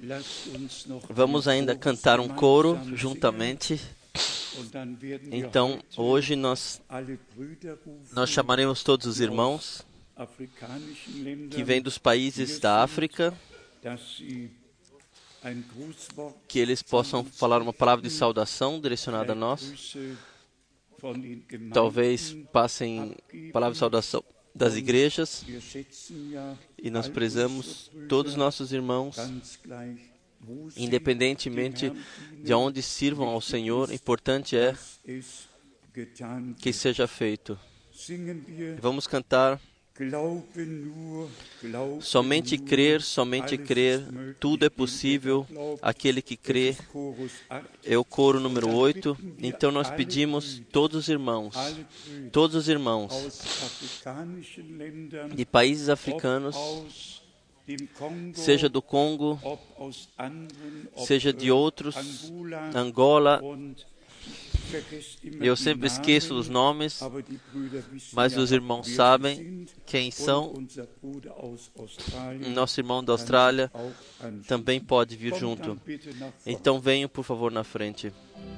Vamos ainda cantar um coro juntamente. Então, hoje nós chamaremos todos os irmãos que vêm dos países da África, que eles possam falar uma palavra de saudação direcionada a nós. Talvez passem palavras de saudação das igrejas. E nós prezamos todos os nossos irmãos, independentemente de onde sirvam ao Senhor. Importante é que seja feito. Vamos cantar. Somente crer, tudo é possível, aquele que crê. É o coro número 8. Então nós pedimos todos os irmãos de países africanos, seja do Congo, seja de outros, Angola. Eu sempre esqueço os nomes, mas os irmãos sabem quem são. Nosso irmão da Austrália também pode vir junto. Então venham, por favor, na frente.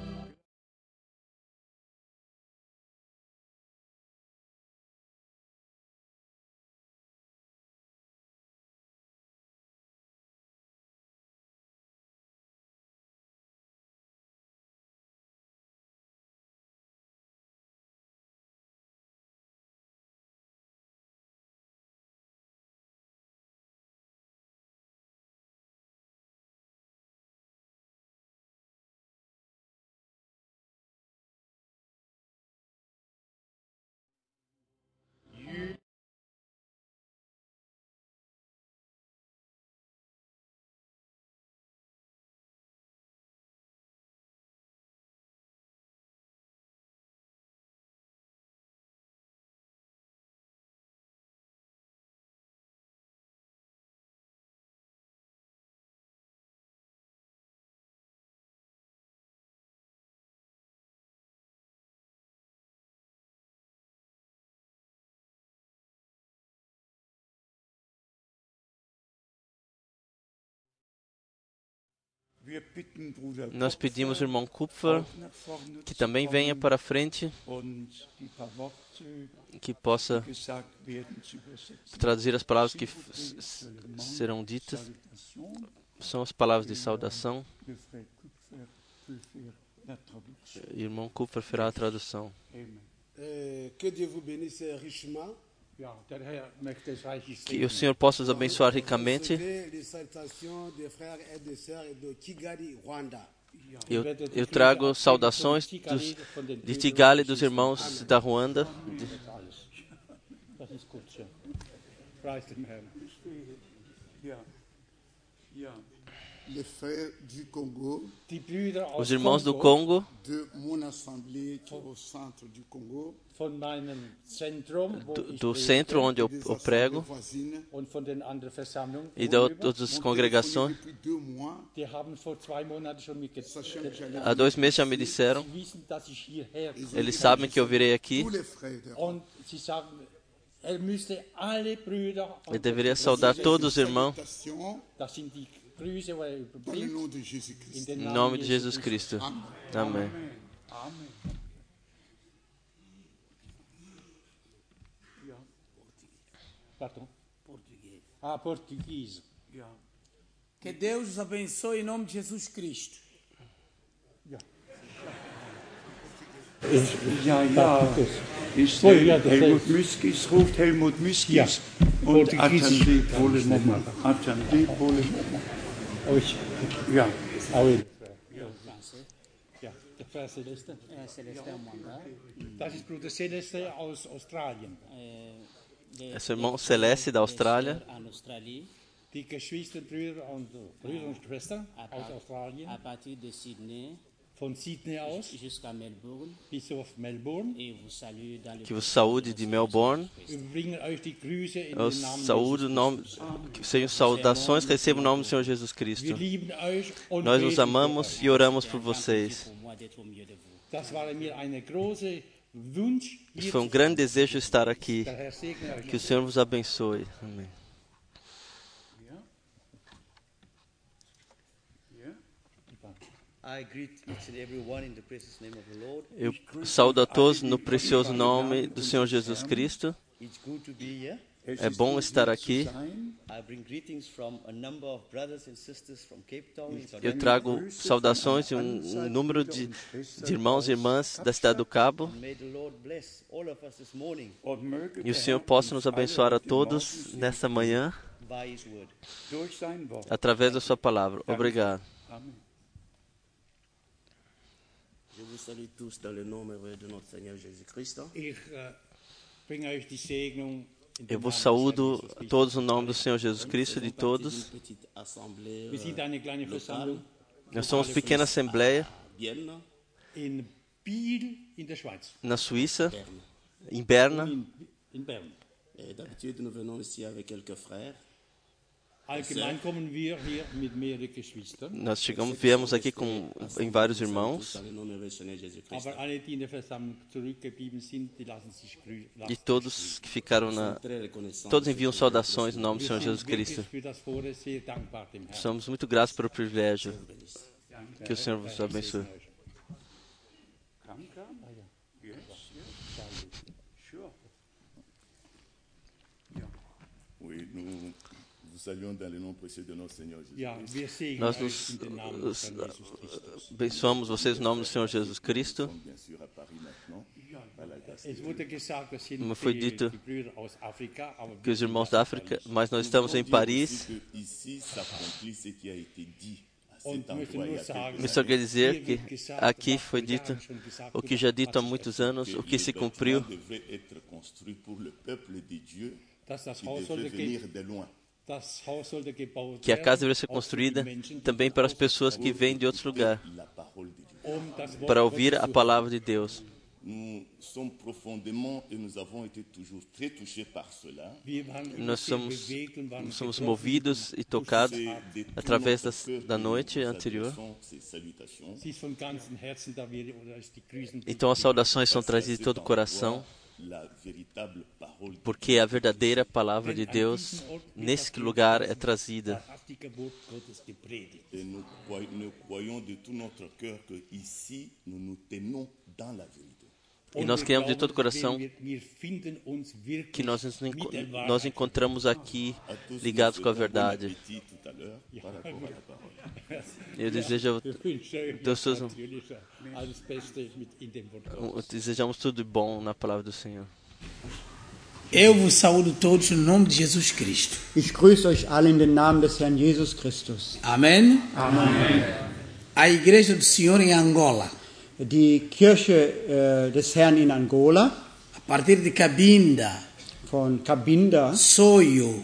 Nós pedimos ao irmão Kupfer que também venha para a frente, que possa traduzir as palavras que serão ditas. São as palavras de saudação. Irmão Kupfer fará a tradução. Que Deus vous bénisse richement. Que o Senhor possa os abençoar ricamente. Eu trago saudações de Kigali, dos irmãos da Ruanda. Os irmãos do Congo, do centro onde eu prego, e de outras congregações. Há 2 meses já me disseram. Eles sabem que eu virei aqui. Eu deveria saudar todos os irmãos. Em nome de Jesus Cristo. Amém. Português. Que Deus os abençoe em nome de Jesus Cristo. Ist Helmut Müskis, ruft Helmut Müskis und Attendé Polen. Ja. Das ist Bruder Celeste aus Australien. Esse irmão Celeste da Austrália. Die Geschwister, Brüder und Schwestern aus Australien. À partir de Sydney. Von Sydney aus jusqu'à Melbourne, bis auf Melbourne. Que vos saúde de Melbourne. Eu saúdo que sejam saudações, recebam o nome do Senhor Jesus Cristo. Nós os amamos e oramos por vocês. Isso foi um grande desejo estar aqui. Que o Senhor vos abençoe. Amém. Eu saúdo a todos no precioso nome do Senhor Jesus Cristo. É bom estar aqui. Eu trago saudações de um número de irmãos e irmãs da cidade do Cabo. E o Senhor possa nos abençoar a todos nesta manhã através da sua palavra. Obrigado. Je vous salue tous dans le nom merveilleux de notre Seigneur Jésus-Christ. Eu vos saúdo a todos no nome do Senhor Jesus Cristo, de todos. Nós somos pequena assembleia na Suíça, em Berna. D'habitude, nous venons ici avec quelques frères. Nós viemos aqui em vários irmãos. E todos que ficaram todos enviam saudações no nome do Senhor Jesus Cristo. Somos muito gratos pelo privilégio. Que o Senhor vos abençoe. Nós nos abençoamos vocês no nome do Senhor Jesus Cristo. Como foi dito que os irmãos da África, mas nós estamos em Paris. Eu só quero dizer que aqui foi dito o que já dito há muitos anos, o que se cumpriu, que a casa deveria ser construída também para as pessoas que vêm de outros lugares, para ouvir a palavra de Deus. Nós somos movidos e tocados através da noite anterior. Então as saudações são trazidas de todo o coração, porque a verdadeira palavra de Deus nesse lugar é trazida. E nós queremos de todo o coração que nós encontramos aqui ligados com a verdade. Eu desejamos tudo de bom na palavra do Senhor. Eu vos saúdo todos no nome de Jesus Cristo. Ich grüße euch alle in den Namen des Herrn Jesus Christus. Amém. Amen. A Igreja do Senhor em Angola, Die Kirche des Herrn in Angola, a partir de Cabinda, von Cabinda, Soyo,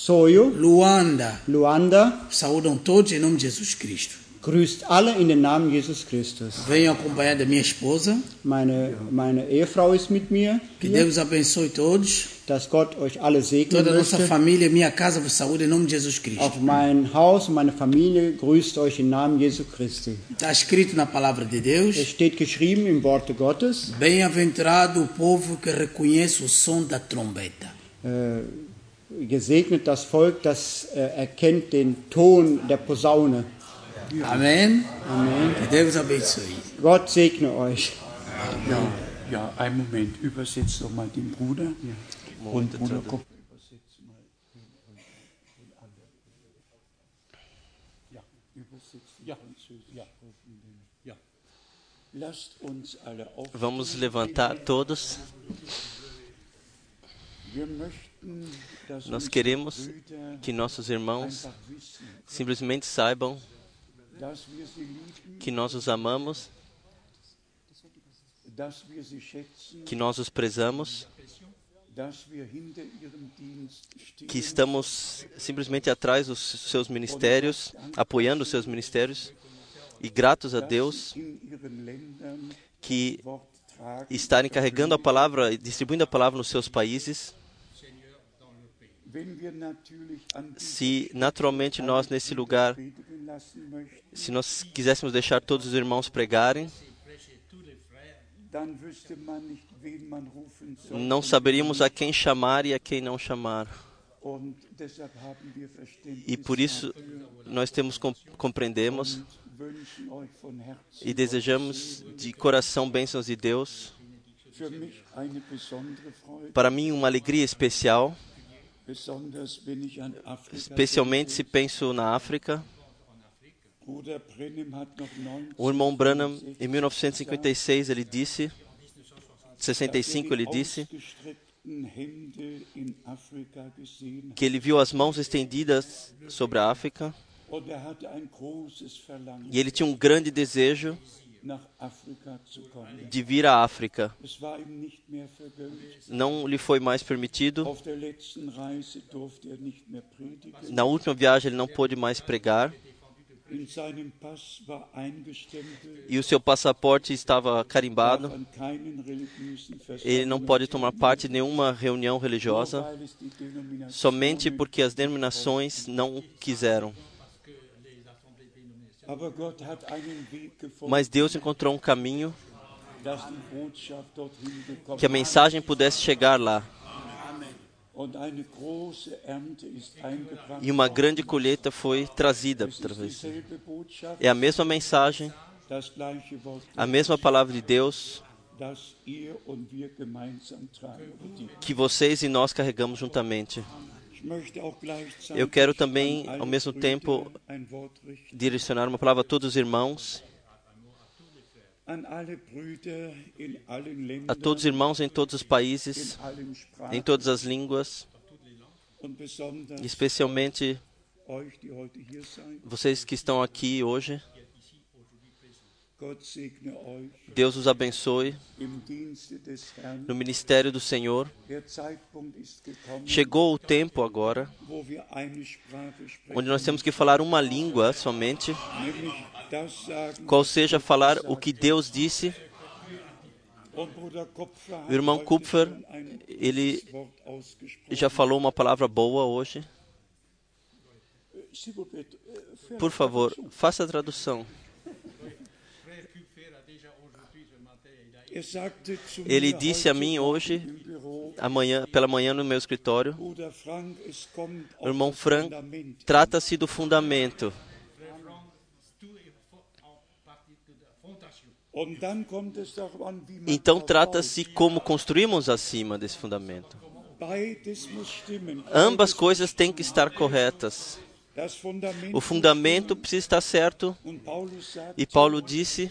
Luanda, saúdam todos em nome de Jesus Cristo. grüßt alle in den Namen Jesus Christus. Venho acompanhado da minha esposa. Meine Ehefrau ist mit mir. Que Deus abençoe todos. Dass Gott euch alle segnen Toda a nossa möchte. família, minha casa, vos saúde em nome de Jesus Cristo. Auch mein Haus und meine Familie grüßt euch im Namen Jesu Christi. Está escrito na palavra de Deus. Es steht geschrieben im Worte Gottes. Bem-aventurado o povo que reconhece o som da trombeta. Gesegnet das Volk, das erkennt den Ton der Posaune. Amém. Amen. Que Deus abençoe. Gott segne euch. Ja, einen Moment, übersetzt doch mal den Bruder. Und Bruder, komm. Ja, übersetzt. Ja. Lasst uns alle aufstehen. Vamos levantar todos. Wir möchten, dass Nós queremos que nossos irmãos simplesmente saibam dass wir sie lieben, que nós os amamos, dass wir sie schätzen, que nós os prezamos, dass wir hinter ihrem Dienst stehen. que estamos simplesmente atrás dos seus ministérios, apoiando os seus ministérios, e gratos a Deus In ihren Ländern que Wort tragen. estarem carregando a palavra e distribuindo a palavra nos seus países. Wenn wir natürlich an Se naturalmente nós nesse lugar, predigen lassen möchten, se nós quiséssemos deixar todos os irmãos pregarem, dann wüsste man nicht, wen man rufen soll. não saberíamos a quem chamar e a quem não chamar. Und deshalb haben wir Verständnis E por isso nós compreendemos e desejamos de coração bênçãos de Deus. Para mim, uma alegria especial, especialmente se penso na África. O irmão Branham, em 1956, ele disse, 65, ele disse que ele viu as mãos estendidas sobre a África e ele tinha um grande desejo de vir à África. Não lhe foi mais permitido. Na última viagem ele não pôde mais pregar. E o seu passaporte estava carimbado. Ele não pode tomar parte em nenhuma reunião religiosa, somente porque as denominações não quiseram. Mas Deus encontrou um caminho que a mensagem pudesse chegar lá. E uma grande colheita foi trazida através. É a mesma mensagem, a mesma palavra de Deus que vocês e nós carregamos juntamente. Eu quero também, ao mesmo tempo, direcionar uma palavra a todos os irmãos, a todos os irmãos em todos os países, em todas as línguas, especialmente vocês que estão aqui hoje. Deus os abençoe no ministério do Senhor. Chegou o tempo agora onde nós temos que falar uma língua somente, qual seja falar o que Deus disse. O irmão Kupfer, ele já falou uma palavra boa hoje. Por favor, faça a tradução. Ele disse a mim hoje, pela manhã no meu escritório, o irmão Frank, trata-se do fundamento. Então trata-se como construímos acima desse fundamento. Ambas coisas têm que estar corretas. O fundamento precisa estar certo. E Paulo disse,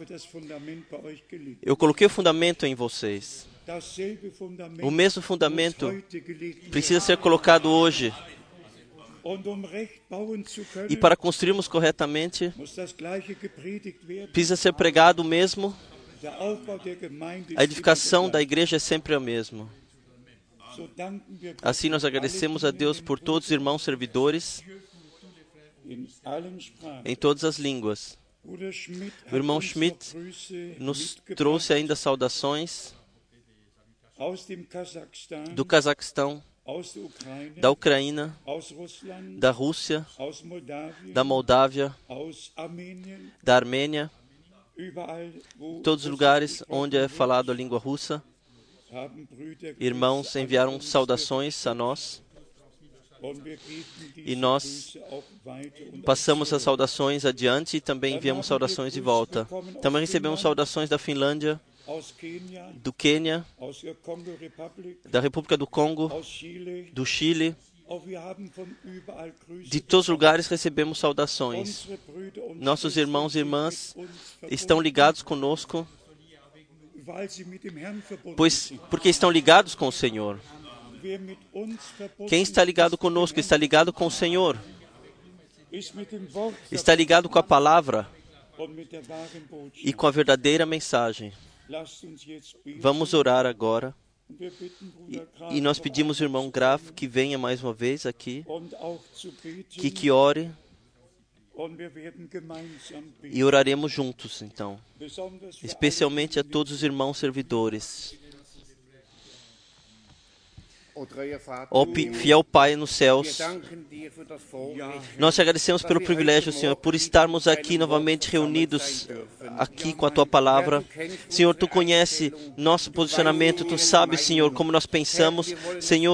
eu coloquei o fundamento em vocês. O mesmo fundamento precisa ser colocado hoje. E para construirmos corretamente, precisa ser pregado o mesmo. A edificação da igreja é sempre a mesma. Assim nós agradecemos a Deus por todos os irmãos servidores em todas as línguas. O irmão Schmidt nos trouxe ainda saudações do Cazaquistão, da Ucrânia, da Rússia, da Moldávia, da Armênia, todos os lugares onde é falado a língua russa. Irmãos enviaram saudações a nós e nós passamos as saudações adiante e também enviamos saudações de volta. Também recebemos saudações da Finlândia, do Quênia, da República do Congo, do Chile. De todos os lugares recebemos saudações. Nossos irmãos e irmãs estão ligados conosco, porque estão ligados com o Senhor. Quem está ligado conosco está ligado com o Senhor. Está ligado com a palavra e com a verdadeira mensagem. Vamos orar agora. E nós pedimos ao irmão Graf que venha mais uma vez aqui, que ore. E oraremos juntos, então. Especialmente a todos os irmãos servidores. Ó fiel Pai nos céus, nós te agradecemos pelo privilégio, Senhor, por estarmos aqui novamente reunidos aqui com a Tua Palavra. Senhor, Tu conhece nosso posicionamento, Tu sabes, Senhor, como nós pensamos. Senhor,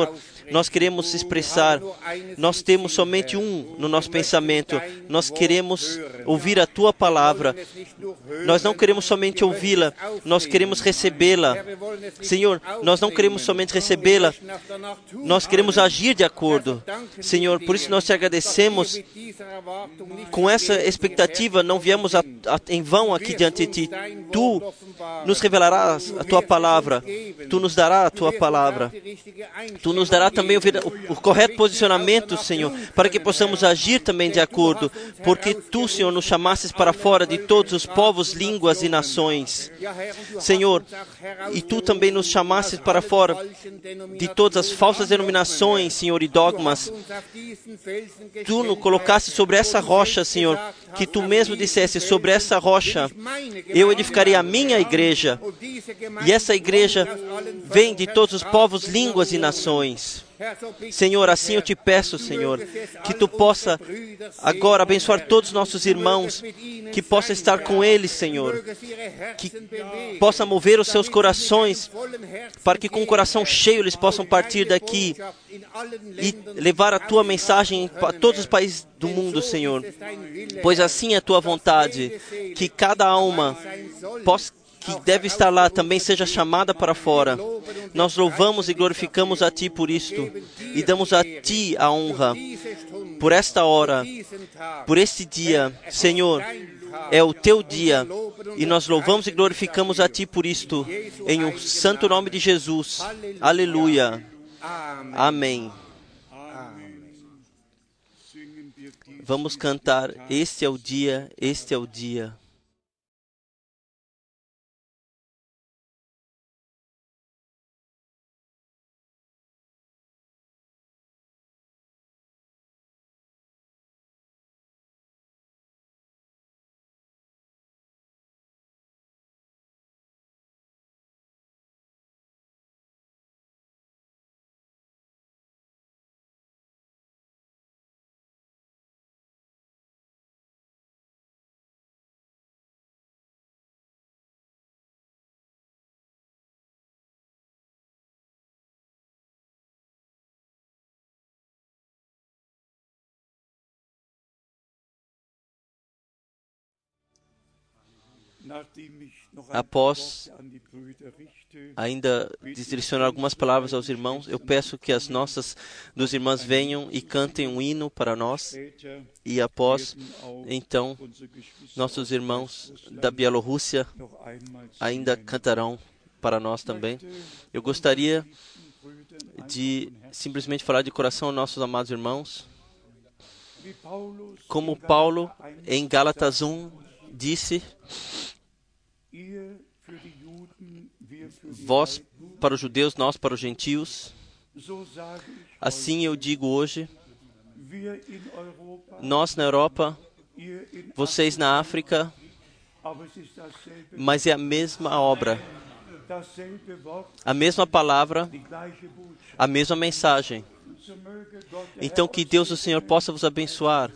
Nós queremos expressar, nós temos somente um no nosso pensamento. Nós queremos ouvir a Tua palavra. Nós não queremos somente ouvi-la, nós queremos recebê-la. Senhor, nós não queremos somente recebê-la, nós queremos agir de acordo. Senhor, por isso nós te agradecemos. Com essa expectativa, não viemos em vão aqui diante de Ti. Tu nos revelarás a Tua palavra. Tu nos darás a Tua palavra. Tu nos darás também o correto posicionamento, Senhor, para que possamos agir também de acordo. Porque Tu, Senhor, nos chamasses para fora de todos os povos, línguas e nações. Senhor, e Tu também nos chamasses para fora de todas as falsas denominações, Senhor, e dogmas. Tu nos colocaste sobre essa rocha, Senhor, que Tu mesmo disseste, sobre essa rocha eu edificarei a minha igreja. E essa igreja vem de todos os povos, línguas e nações. Senhor, assim eu te peço, Senhor, que Tu possa agora abençoar todos os nossos irmãos, que possa estar com eles, Senhor, que possa mover os seus corações, para que com o coração cheio eles possam partir daqui e levar a Tua mensagem para todos os países do mundo, Senhor. Pois assim é a Tua vontade, que cada alma que deve estar lá também seja chamada para fora. Nós louvamos e glorificamos a Ti por isto e damos a Ti a honra por esta hora, por este dia. Senhor, é o Teu dia e nós louvamos e glorificamos a Ti por isto, em o santo nome de Jesus. Aleluia. Amém. Vamos cantar, este é o dia, este é o dia. Após ainda direcionar algumas palavras aos irmãos, eu peço que as nossas duas irmãs venham e cantem um hino para nós. E após, então, nossos irmãos da Bielorrússia ainda cantarão para nós também. Eu gostaria de simplesmente falar de coração aos nossos amados irmãos. Como Paulo, em Gálatas 1, disse: vós para os judeus, nós para os gentios. Assim eu digo hoje, nós na Europa, vocês na África, mas é a mesma obra, a mesma palavra, a mesma mensagem. Então que Deus, o Senhor, possa vos abençoar,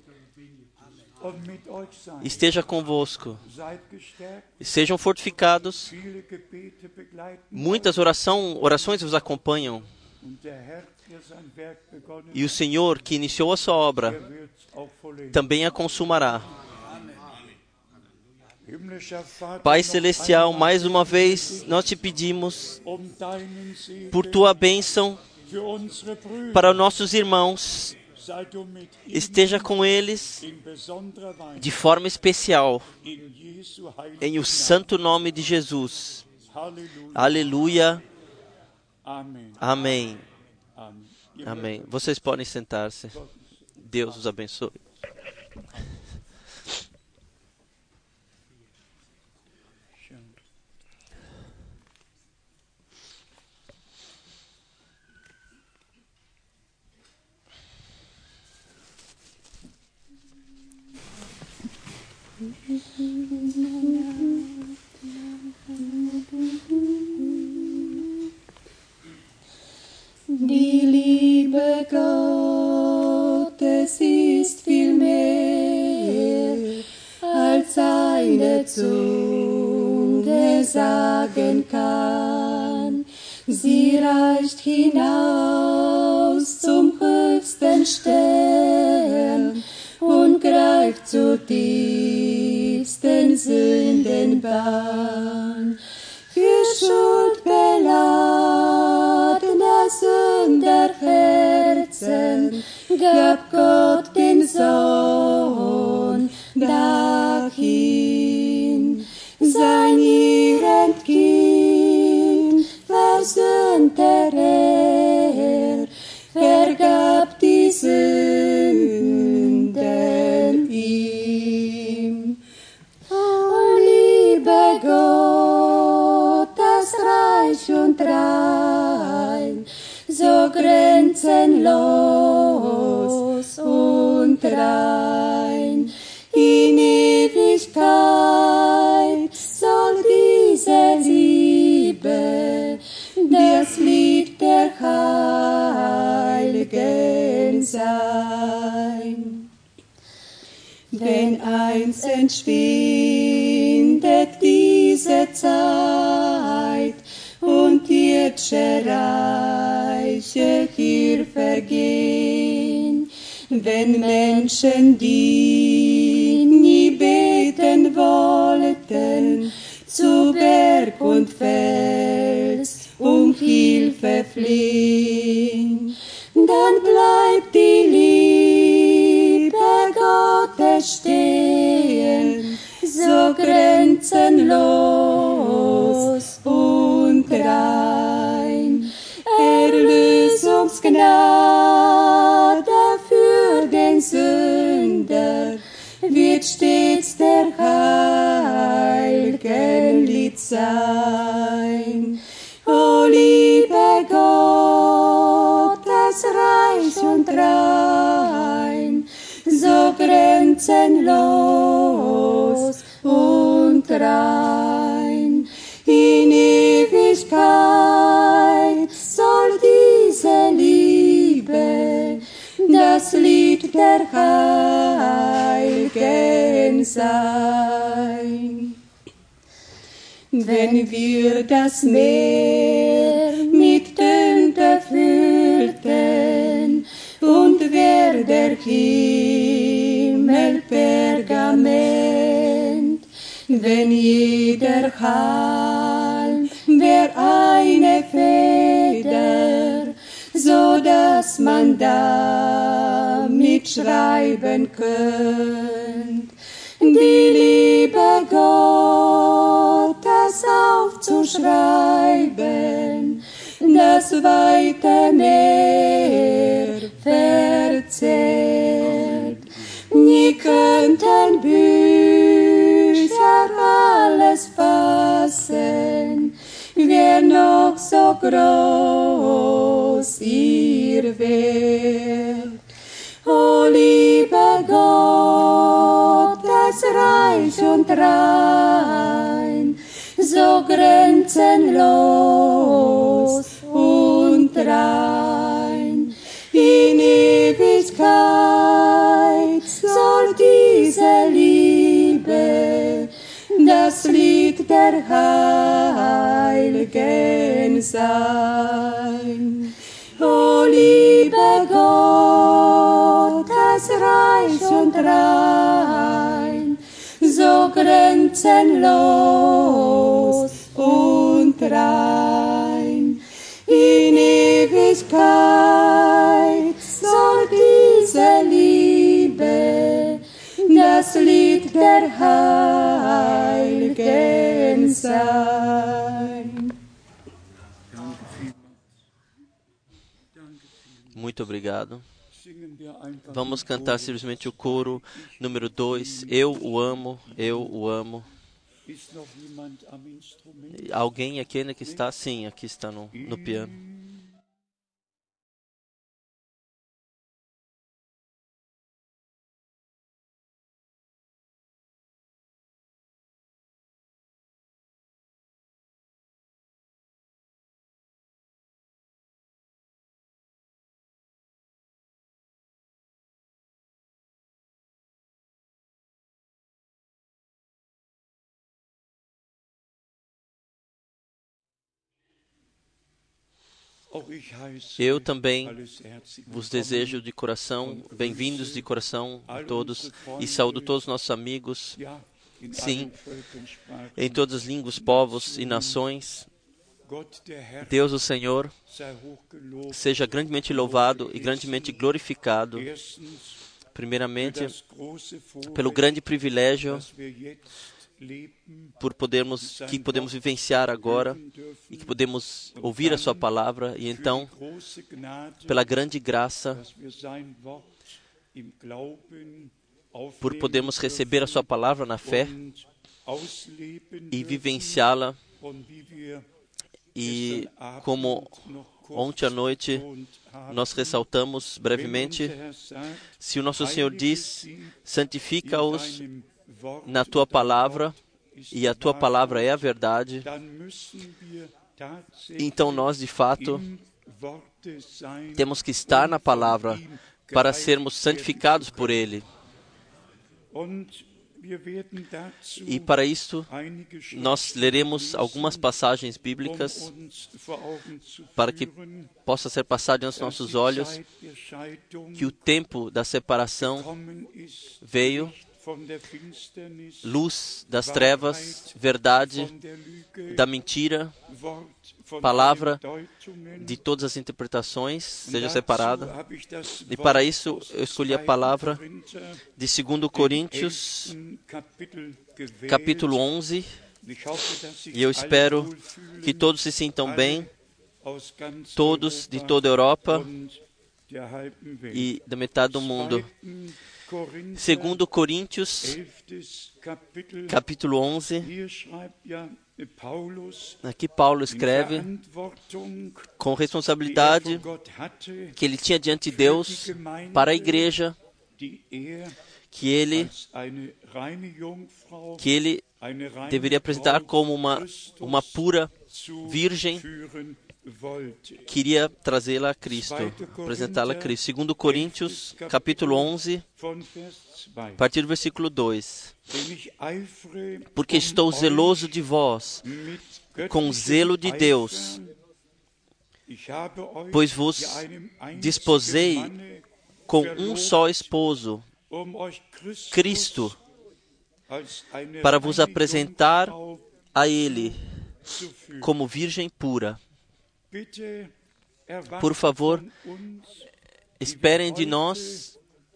esteja convosco, sejam fortificados, muitas orações vos acompanham, e o Senhor que iniciou a sua obra também a consumará. Pai Celestial, mais uma vez nós te pedimos por Tua bênção para nossos irmãos. Esteja com eles de forma especial, em o santo nome de Jesus. Aleluia. Amém. Amém. Vocês podem sentar-se. Deus os abençoe. Die Liebe Gottes ist viel mehr, als eine Zunge sagen kann. Sie reicht hinaus treibt zur tiefsten Sündenbahn. Für schuldbeladene Sünderherzen gab Gott den Sohn dahin. Sein ihrend Kind versöhnte er, vergab die Sünden ihm. O liebe Gott, das reich und rein, so grenzenlos und rein. In Ewigkeit soll diese Liebe das Lied der Heiligen sein. Wenn einst entschwindet diese Zeit und ird'sche Reiche hier vergehen, wenn Menschen, die nie beten wollten, zu Berg und Fels um Hilfe fliehen, dann bleibt die Liebe Gottes stehen, so grenzenlos und rein. Erlösungsgnade für den Sünder wird stets der heiligen Lied sein. O liebe Gott, das reich und rein, so grenzenlos und rein. In Ewigkeit soll diese Liebe das Lied der Heiligen sein. Wenn wir das Meer mit Tinte füllten und wär der Himmel Pergament, wenn jeder Halm wär eine Feder, so dass man damit schreiben könnt, die Liebe Gottes aufzuschreiben, das weite Meer verzehrt. Nie könnten Bücher alles fassen, wär noch so groß ihr Wert. O liebe Gott, das reich und rein, so grenzenlos und rein. In Ewigkeit soll diese Liebe das Lied der Heiligen sein. O liebe Gott, das reich und rein, so grenzenlos und rein. In Ewigkeit soll diese Liebe das Lied der Heiligen sein. Muito obrigado. Vamos cantar simplesmente o coro número 2. Eu o amo, eu o amo. Alguém aqui ainda que está? Sim, aqui está no piano. Eu também vos desejo de coração, bem-vindos de coração a todos, e saúdo todos os nossos amigos, sim, em todas as línguas, povos e nações. Deus, o Senhor, seja grandemente louvado e grandemente glorificado, primeiramente, pelo grande privilégio que podemos vivenciar agora e que podemos ouvir a sua palavra, e então, pela grande graça, por podermos receber a sua palavra na fé e vivenciá-la. E como ontem à noite nós ressaltamos brevemente, se o nosso Senhor diz, santifica-os na tua palavra, e a tua palavra é a verdade, então nós, de fato, temos que estar na palavra para sermos santificados por Ele. E para isso, nós leremos algumas passagens bíblicas para que possa ser passado diante dos nossos olhos que o tempo da separação veio, luz das trevas, verdade da mentira, palavra de todas as interpretações seja separada. E para isso eu escolhi a palavra de 2 Coríntios, capítulo 11, e eu espero que todos se sintam bem, todos de toda a Europa e da metade do mundo. 2 Coríntios, capítulo 11, aqui Paulo escreve com responsabilidade que ele tinha diante de Deus para a igreja, que ele deveria apresentar como uma pura virgem, queria trazê-la a Cristo, apresentá-la a Cristo. 2 Coríntios, capítulo 11, a partir do versículo 2. Porque estou zeloso de vós, com zelo de Deus, pois vos disposei com um só esposo, Cristo, para vos apresentar a Ele como virgem pura. Por favor, esperem de nós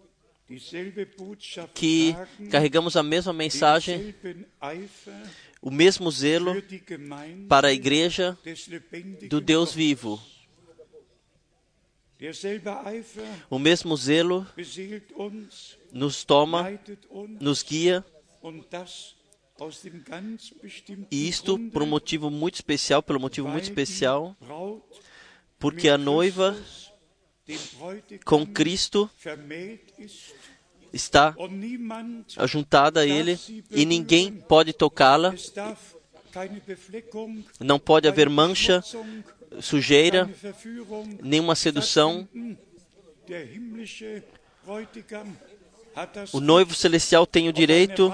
que carregamos a mesma mensagem, o mesmo zelo para a igreja do Deus vivo. O mesmo zelo nos toma, nos guia, e isto por um motivo muito especial, porque a noiva com Cristo está ajuntada a Ele e ninguém pode tocá-la, não pode haver mancha, sujeira, nenhuma sedução. O noivo celestial tem o direito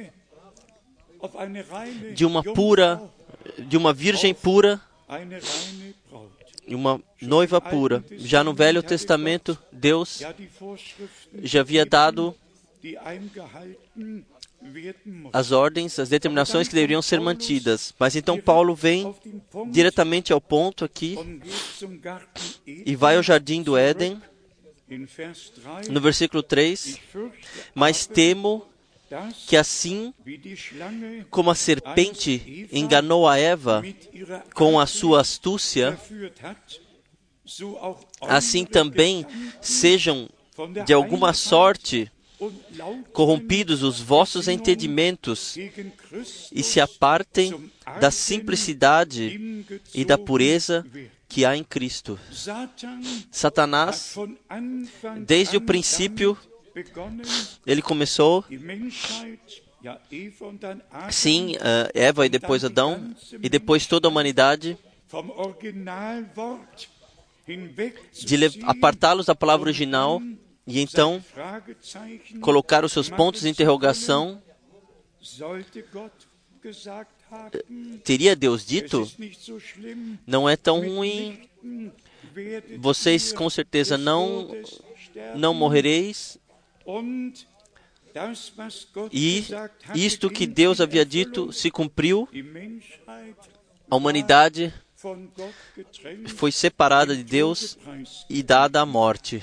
de uma virgem pura e uma noiva pura. Já no Velho Testamento, Deus já havia dado as ordens, as determinações que deveriam ser mantidas. Mas então Paulo vem diretamente ao ponto aqui e vai ao jardim do Éden, no versículo 3, mas temo que assim como a serpente enganou a Eva com a sua astúcia, assim também sejam de alguma sorte corrompidos os vossos entendimentos e se apartem da simplicidade e da pureza que há em Cristo. Satanás, desde o princípio, ele começou, sim, Eva e depois Adão, e depois toda a humanidade, de apartá-los da palavra original e então colocar os seus pontos de interrogação. teria Deus dito, não é tão ruim, vocês com certeza não morrereis. E isto que Deus havia dito se cumpriu. A humanidade foi separada de Deus e dada à morte.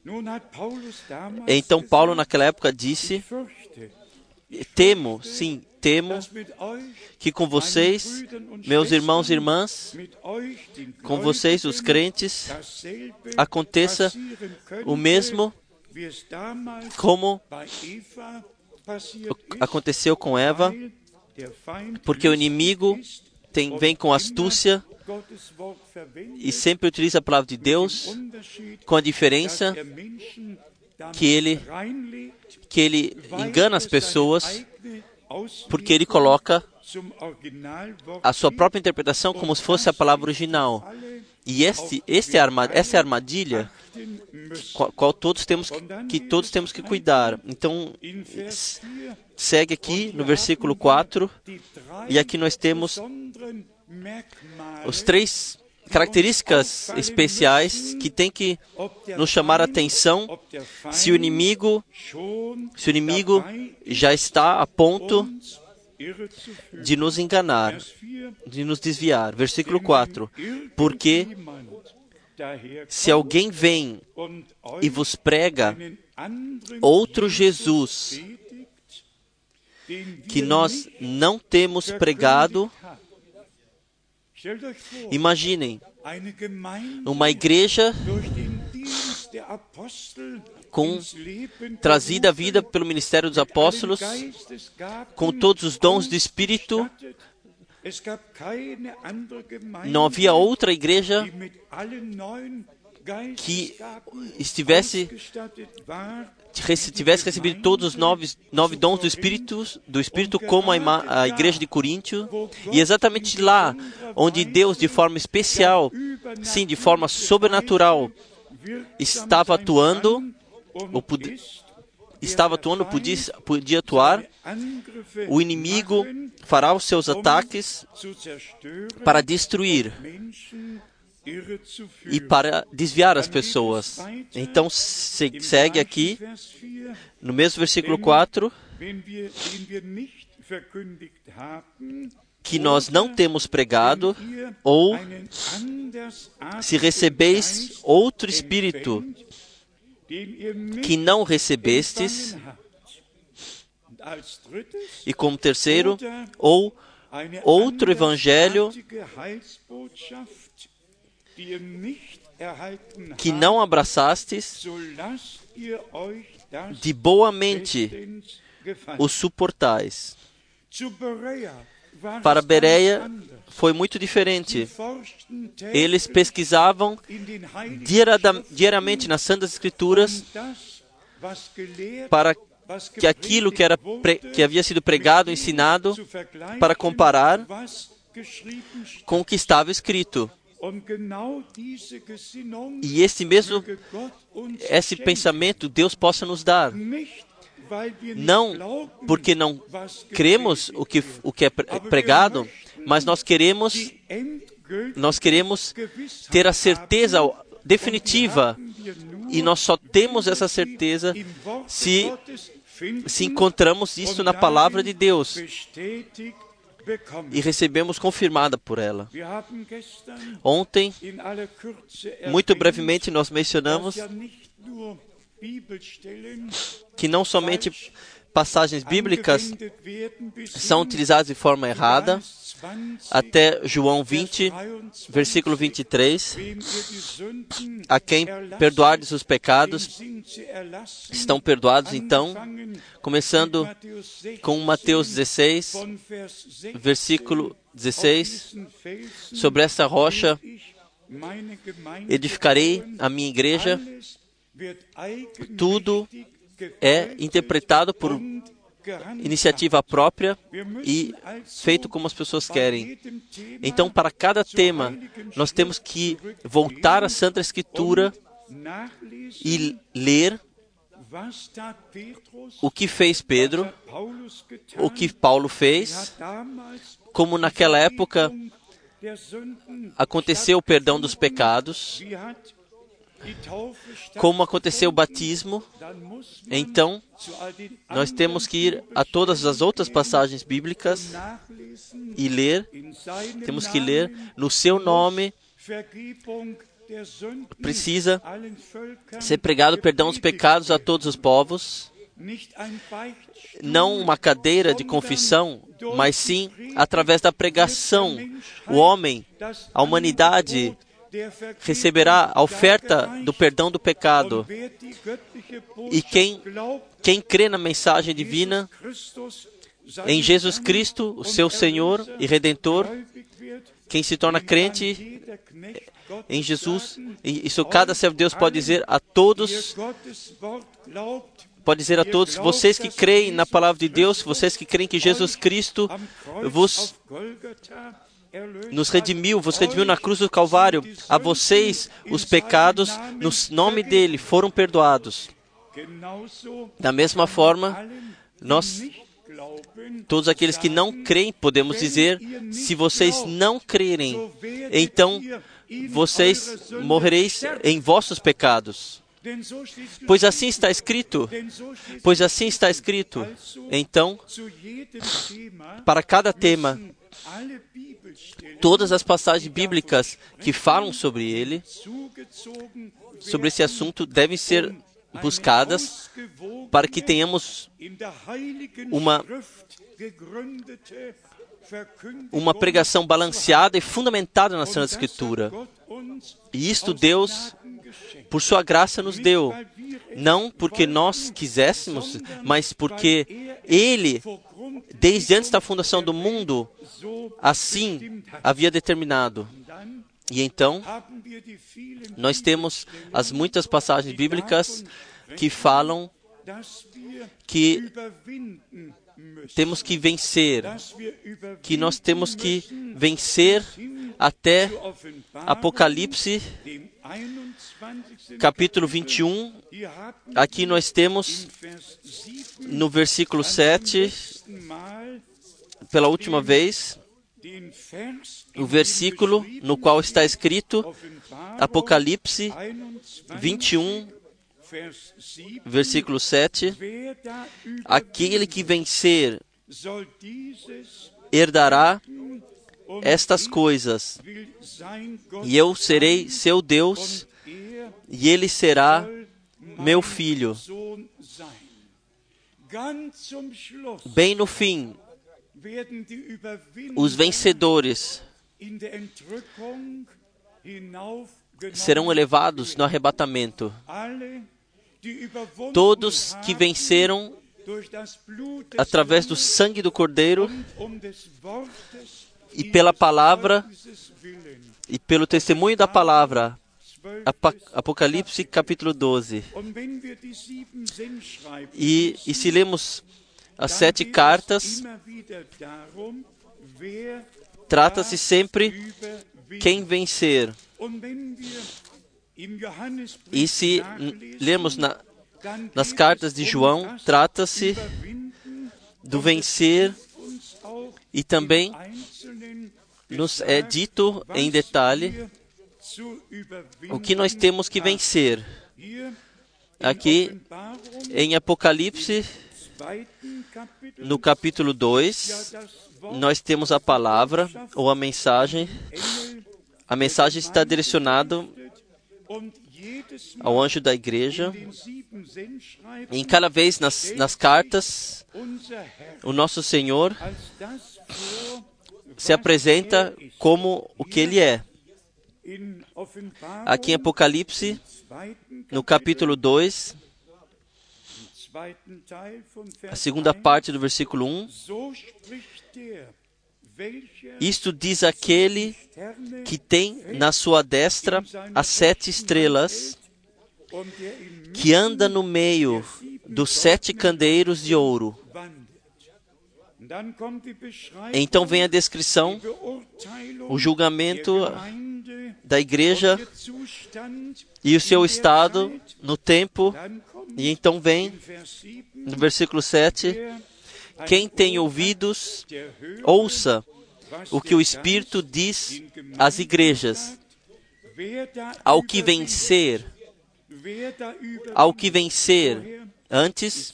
Então Paulo naquela época disse: temo que com vocês, meus irmãos e irmãs, com vocês, os crentes, aconteça o mesmo como aconteceu com Eva, porque o inimigo vem com astúcia e sempre utiliza a palavra de Deus, com a diferença que ele engana as pessoas, porque ele coloca a sua própria interpretação como se fosse a palavra original. E essa é a armadilha qual todos temos que cuidar. Então, segue aqui no versículo 4, e aqui nós temos os 3 características especiais que tem que nos chamar a atenção se o inimigo já está a ponto de nos enganar, de nos desviar. Versículo 4. Porque se alguém vem e vos prega outro Jesus que nós não temos pregado, imaginem, uma igreja trazida à vida pelo ministério dos apóstolos, com todos os dons do Espírito. Não havia outra igreja que tivesse recebido todos os 9 dons do Espírito como a igreja de Coríntio. E exatamente lá, onde Deus, de forma especial, sim, de forma sobrenatural, estava atuando, podia atuar, o inimigo fará os seus ataques para destruir e para desviar as pessoas. Então, segue aqui, no mesmo versículo 4, que nós não temos pregado, ou se recebeis outro Espírito que não recebestes, e como terceiro, ou outro evangelho que não abraçastes, de boa mente o suportais. Para Bereia foi muito diferente. Eles pesquisavam diariamente nas Santas Escrituras para que aquilo que havia sido pregado, ensinado, para comparar com o que estava escrito. E esse pensamento Deus possa nos dar. Não porque não cremos o que é pregado, mas nós queremos ter a certeza definitiva, e nós só temos essa certeza se encontramos isso na palavra de Deus e recebemos confirmada por ela. Ontem, muito brevemente, nós mencionamos que não somente passagens bíblicas são utilizadas de forma errada. Até João 20, versículo 23, a quem perdoardes os pecados, estão perdoados. Então, começando com Mateus 16, versículo 16, sobre essa rocha edificarei a minha igreja. Tudo é interpretado por iniciativa própria e feito como as pessoas querem. Então, para cada tema, nós temos que voltar à Santa Escritura e ler o que fez Pedro, o que Paulo fez, como naquela época aconteceu o perdão dos pecados, como aconteceu o batismo. Então, nós temos que ir a todas as outras passagens bíblicas e ler. Temos que ler no seu nome. Precisa ser pregado o perdão dos pecados a todos os povos. Não uma cadeira de confissão, mas sim através da pregação. O homem, a humanidade, receberá a oferta do perdão do pecado. E quem crê na mensagem divina, em Jesus Cristo, o seu Senhor e Redentor, quem se torna crente em Jesus, isso cada servo de Deus pode dizer a todos, vocês que creem na palavra de Deus, vocês que creem que Jesus Cristo nos redimiu, vos redimiu na cruz do Calvário, a vocês os pecados, no nome dele, foram perdoados. Da mesma forma, todos aqueles que não creem, podemos dizer, se vocês não crerem, então vocês morrereis em vossos pecados. Pois assim está escrito. Então, para cada tema, todas as passagens bíblicas que falam sobre ele, sobre esse assunto, devem ser buscadas para que tenhamos uma pregação balanceada e fundamentada na Santa Escritura. E isto Deus, por sua graça, nos deu. Não porque nós quiséssemos, mas porque Ele, desde antes da fundação do mundo, assim havia determinado. E então, nós temos as muitas passagens bíblicas que falam que temos que vencer, que nós temos que vencer até Apocalipse, capítulo 21. Aqui nós temos, no versículo 7, pela última vez, o versículo no qual está escrito, Apocalipse 21, versículo 7, aquele que vencer herdará estas coisas, e eu serei seu Deus, e ele será meu filho. Bem no fim, os vencedores serão elevados no arrebatamento. Todos que venceram através do sangue do Cordeiro e pela palavra e pelo testemunho da palavra. Apocalipse capítulo 12. E se lemos as 7 cartas, trata-se sempre quem vencer. E se lemos nas cartas de João, trata-se do vencer, e também nos é dito em detalhe o que nós temos que vencer. Aqui em Apocalipse, no capítulo 2, nós temos a palavra ou a mensagem. A mensagem está direcionada ao anjo da igreja. Em cada vez nas cartas, o nosso Senhor se apresenta como o que Ele é. Aqui em Apocalipse, no capítulo 2, a segunda parte do versículo 1, isto diz aquele que tem na sua destra as 7 estrelas, que anda no meio dos 7 candeeiros de ouro. Então vem a descrição, o julgamento da igreja e o seu estado no tempo. E então vem, no versículo 7, Quem tem ouvidos, ouça o que o Espírito diz às igrejas. Ao que vencer, antes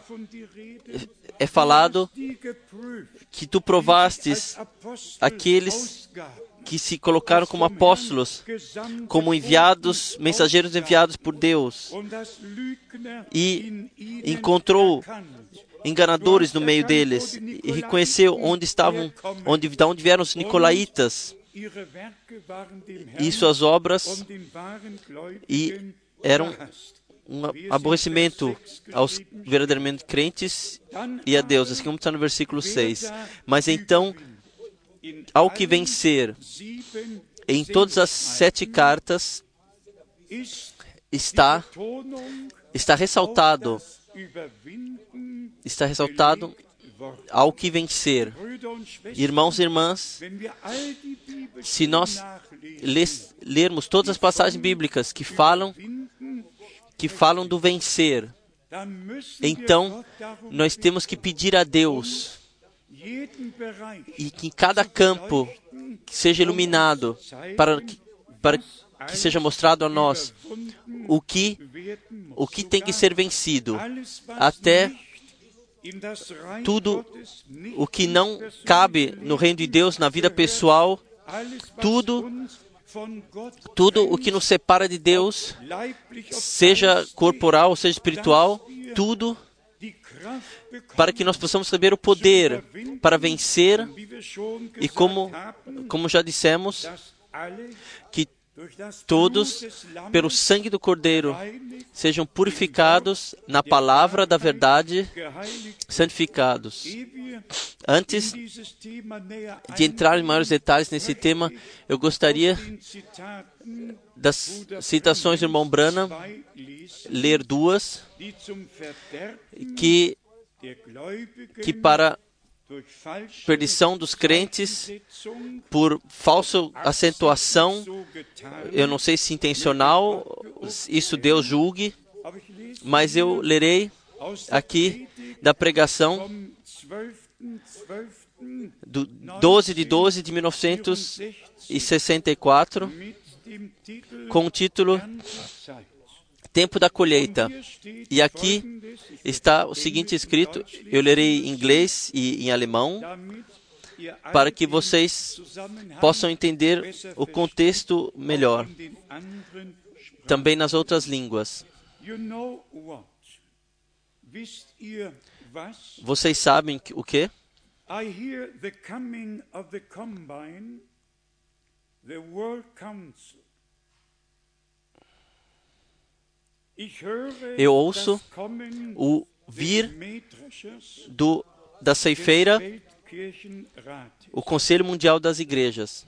é falado que tu provastes aqueles que se colocaram como apóstolos, como mensageiros enviados por Deus, e encontrou enganadores no meio deles, e reconheceu de onde vieram os nicolaítas, e suas obras, e eram um aborrecimento aos verdadeiramente crentes e a Deus. Assim como está no versículo 6. Mas então, ao que vencer, em todas as 7 cartas, está ressaltado ao que vencer. Irmãos e irmãs, se nós lermos todas as passagens bíblicas que falam do vencer, então nós temos que pedir a Deus e que em cada campo seja iluminado para que seja mostrado a nós o que tem que ser vencido, até tudo o que não cabe no reino de Deus, na vida pessoal, tudo o que nos separa de Deus, seja corporal ou seja espiritual, tudo para que nós possamos receber o poder para vencer, e como já dissemos, que todos, pelo sangue do Cordeiro, sejam purificados na palavra da verdade, santificados. Antes de entrar em maiores detalhes nesse tema, eu gostaria das citações do irmão Branham, ler 2, que para perdição dos crentes, por falsa acentuação, eu não sei se intencional, isso Deus julgue, mas eu lerei aqui da pregação do 12 de 12 de 1964, com o título Tempo da Colheita. E aqui está o seguinte escrito, eu lerei em inglês e em alemão, para que vocês possam entender o contexto melhor, também nas outras línguas. Vocês sabem o quê? Eu ouço o vir da ceifeira, o Conselho Mundial das Igrejas.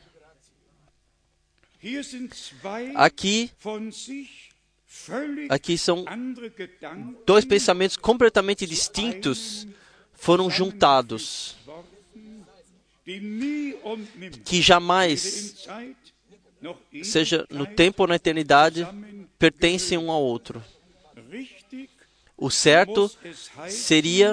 Aqui são 2 pensamentos completamente distintos foram juntados, que jamais, seja no tempo ou na eternidade, pertencem um ao outro. O certo seria,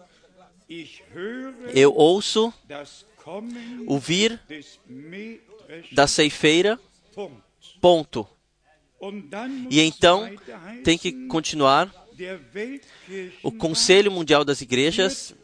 eu ouço o vir da ceifeira, ponto. E então tem que continuar. O Conselho Mundial das Igrejas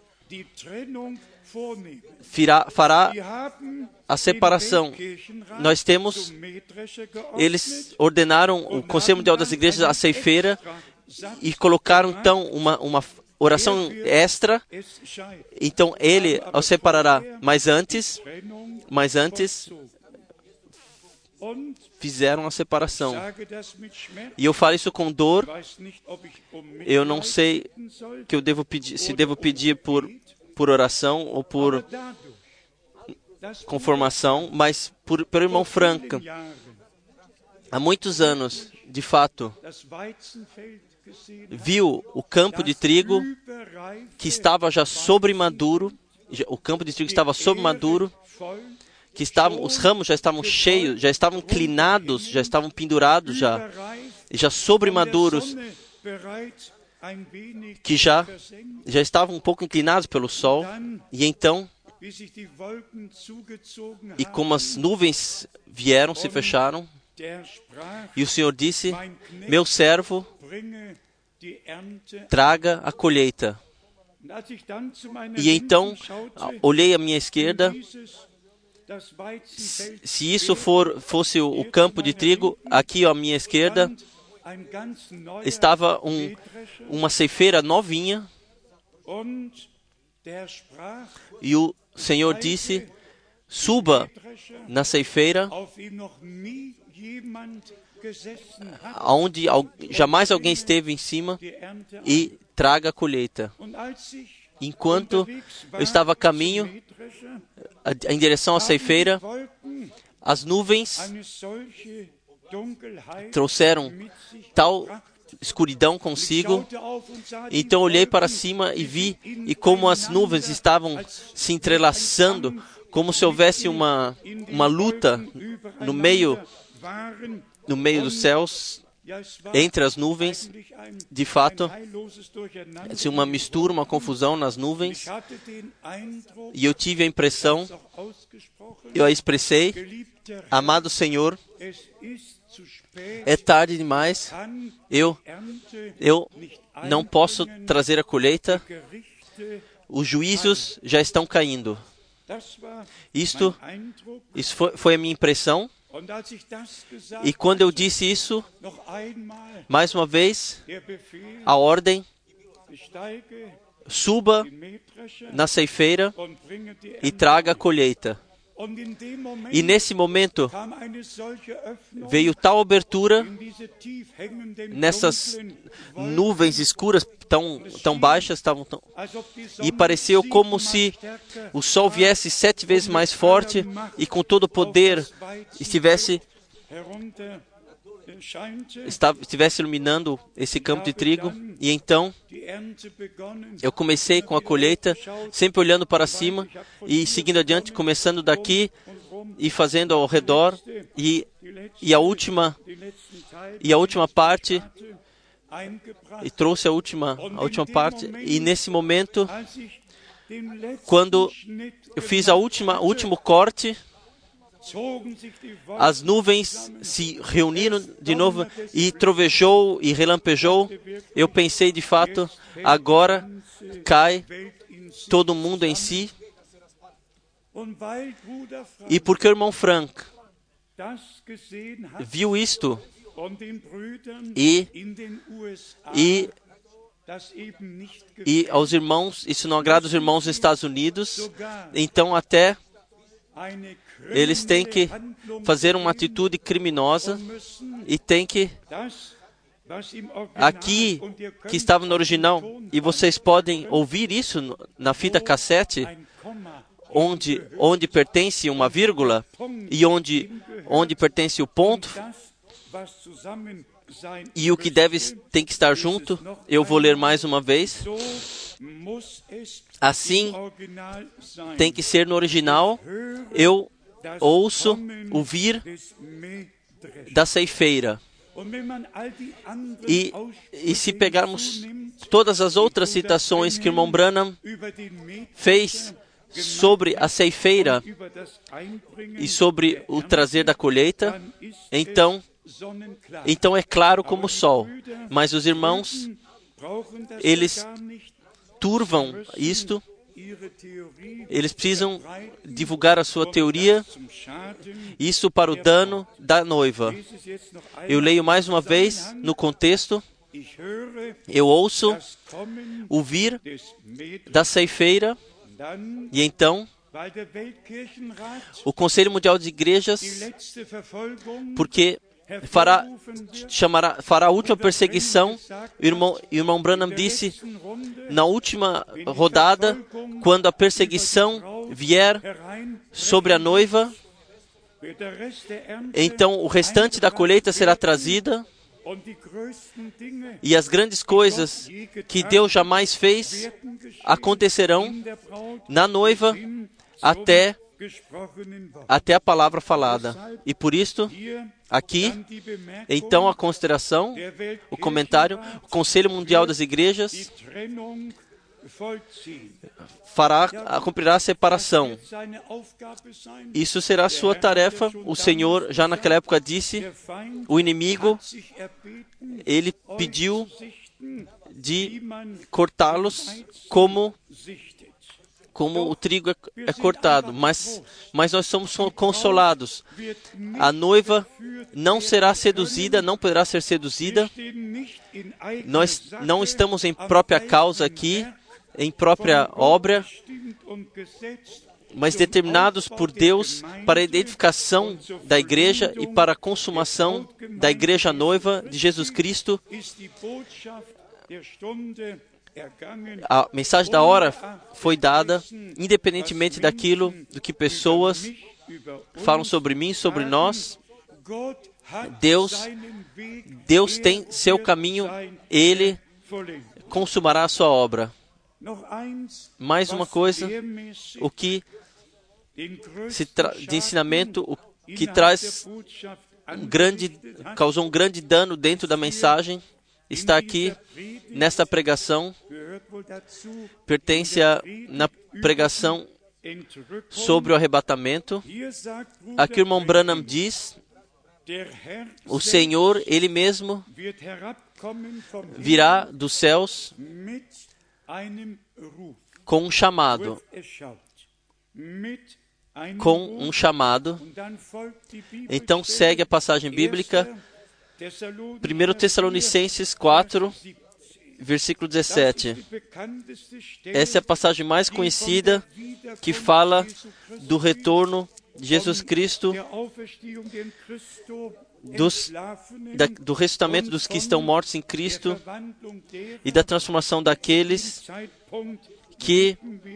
fará a separação. Nós temos, eles ordenaram o Conselho Mundial das Igrejas a ceifeira e colocaram então uma oração extra. Então ele os separará, mas antes fizeram a separação. E eu falo isso com dor. Eu não sei que eu devo pedir, se devo pedir por oração ou por conformação, mas pelo irmão Franca. Há muitos anos, de fato, viu o campo de trigo que estava já sobremaduro, o campo de trigo estava sobremaduro, que os ramos já estavam cheios, já estavam inclinados, já estavam pendurados, já sobremaduros, que já estavam um pouco inclinados pelo sol, e então, e como as nuvens vieram, se fecharam, e o Senhor disse: meu servo, traga a colheita. E então, olhei à minha esquerda, se isso fosse o campo de trigo, aqui à minha esquerda, estava uma ceifeira novinha, e o Senhor disse: suba na ceifeira, onde jamais alguém esteve em cima, e traga a colheita. Enquanto eu estava a caminho em direção à ceifeira, as nuvens trouxeram tal escuridão consigo. Então olhei para cima e vi, e como as nuvens estavam se entrelaçando, como se houvesse uma luta no meio dos céus, entre as nuvens. De fato, uma mistura, uma confusão nas nuvens. E eu tive a impressão, eu a expressei: amado Senhor, é tarde demais, eu não posso trazer a colheita, os juízos já estão caindo. Isso foi a minha impressão. E quando eu disse isso, mais uma vez, a ordem: suba na ceifeira e traga a colheita. E nesse momento, veio tal abertura nessas nuvens escuras, tão baixas, e pareceu como se o sol viesse 7 vezes mais forte e com todo o poder estivesse iluminando esse campo de trigo. E então eu comecei com a colheita, sempre olhando para cima e seguindo adiante, começando daqui e fazendo ao redor, e a última parte, e trouxe a última parte. E nesse momento, quando eu fiz o último corte, as nuvens se reuniram de novo, e trovejou e relampejou. Eu pensei, de fato, agora cai todo mundo em si. E porque o irmão Frank viu isto, e aos irmãos, isso não agrada os irmãos dos Estados Unidos, então até eles têm que fazer uma atitude criminosa, e têm que, aqui, que estava no original, e vocês podem ouvir isso na fita cassete, onde pertence uma vírgula e onde pertence o ponto, e o que tem que estar junto. Eu vou ler mais uma vez. Assim tem que ser no original. Eu ouço o vir da ceifeira. E se pegarmos todas as outras citações que o irmão Branham fez sobre a ceifeira e sobre o trazer da colheita, então é claro como o sol. Mas os irmãos, eles turvam isto. Eles precisam divulgar a sua teoria, isso para o dano da noiva. Eu leio mais uma vez no contexto. Eu ouço o vir da ceifeira, e então o Conselho Mundial de Igrejas, porque fará a última perseguição. O irmão Branham disse, na última rodada, quando a perseguição vier sobre a noiva, então o restante da colheita será trazida, e as grandes coisas que Deus jamais fez acontecerão na noiva, até até a palavra falada. E por isto, aqui, então a consideração, o comentário, o Conselho Mundial das Igrejas cumprirá a separação. Isso será sua tarefa. O Senhor já naquela época disse, o inimigo, ele pediu de cortá-los como o trigo é cortado, mas nós somos consolados. A noiva não será seduzida, não poderá ser seduzida. Nós não estamos em própria causa aqui, em própria obra, mas determinados por Deus para a identificação da igreja e para a consumação da igreja noiva de Jesus Cristo. A mensagem da hora foi dada, independentemente do que pessoas falam sobre mim, sobre nós. Deus tem seu caminho, Ele consumará a sua obra. Mais uma coisa, o que de ensinamento, o que causou um grande dano dentro da mensagem, está aqui nesta pregação, pertence na pregação sobre o arrebatamento. Aqui o irmão Branham diz, o Senhor, Ele mesmo, virá dos céus com um chamado. Com um chamado. Então segue a passagem bíblica, 1 Tessalonicenses 4, versículo 17. Essa é a passagem mais conhecida que fala do retorno de Jesus Cristo, do ressuscitamento dos que estão mortos em Cristo e da transformação daqueles que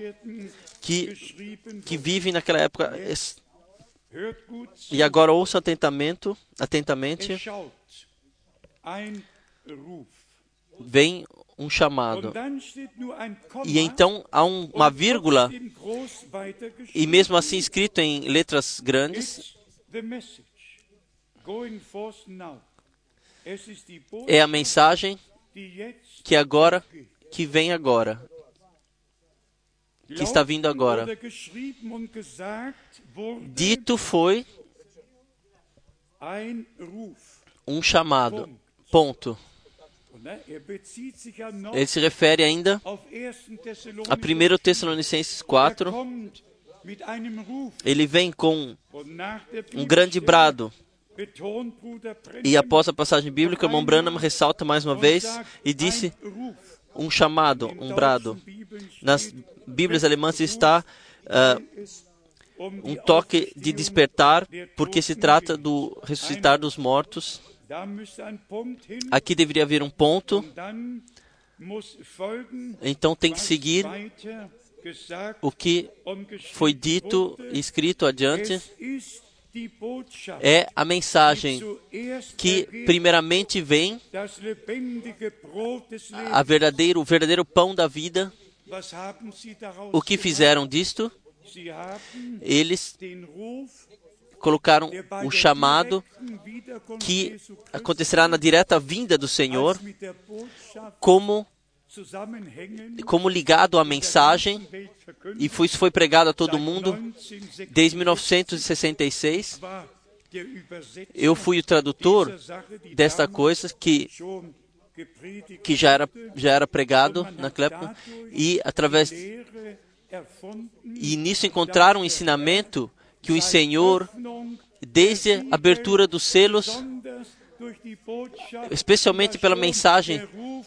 vivem naquela época. E agora ouça atentamente. Vem um chamado. E então há uma vírgula, e mesmo assim escrito em letras grandes, é a mensagem que vem agora, que está vindo agora. Dito foi um chamado. Ponto. Ele se refere ainda a 1 Tessalonicenses 4. Ele vem com um grande brado. E após a passagem bíblica, o irmão Branham ressalta mais uma vez e disse um chamado, um brado. Nas Bíblias alemãs está um toque de despertar, porque se trata do ressuscitar dos mortos. Aqui deveria haver um ponto. Então tem que seguir o que foi dito e escrito adiante. É a mensagem que primeiramente vem, o verdadeiro pão da vida. O que fizeram disto? Eles colocaram o chamado que acontecerá na direta vinda do Senhor como ligado à mensagem, e isso foi pregado a todo mundo desde 1966. Eu fui o tradutor desta coisa que já era pregado naquela época, e nisso encontraram um ensinamento que o Senhor, desde a abertura dos selos, especialmente pela mensagem,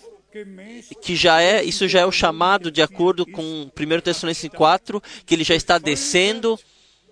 isso já é o chamado de acordo com 1 Tessalonicenses 4, que ele já está descendo,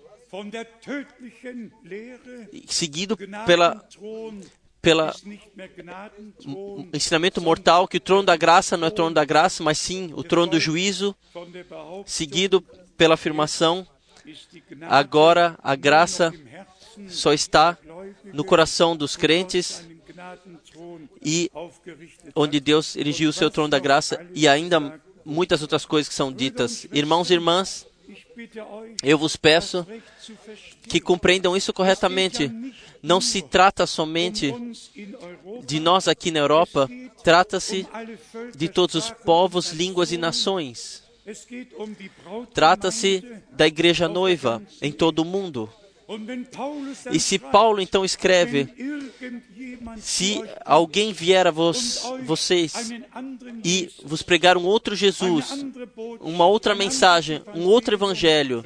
seguido pela ensinamento mortal, que o trono da graça não é trono da graça, mas sim o trono do juízo, seguido pela afirmação: agora a graça só está no coração dos crentes, e onde Deus erigiu o seu trono da graça, e ainda muitas outras coisas que são ditas. Irmãos e irmãs, Eu vos peço que compreendam isso corretamente. Não se trata somente de nós aqui na Europa, trata-se de todos os povos, línguas e nações. Trata-se da igreja noiva em todo o mundo. E se Paulo então escreve, se alguém vier a vocês e vos pregar um outro Jesus, uma outra mensagem, um outro evangelho,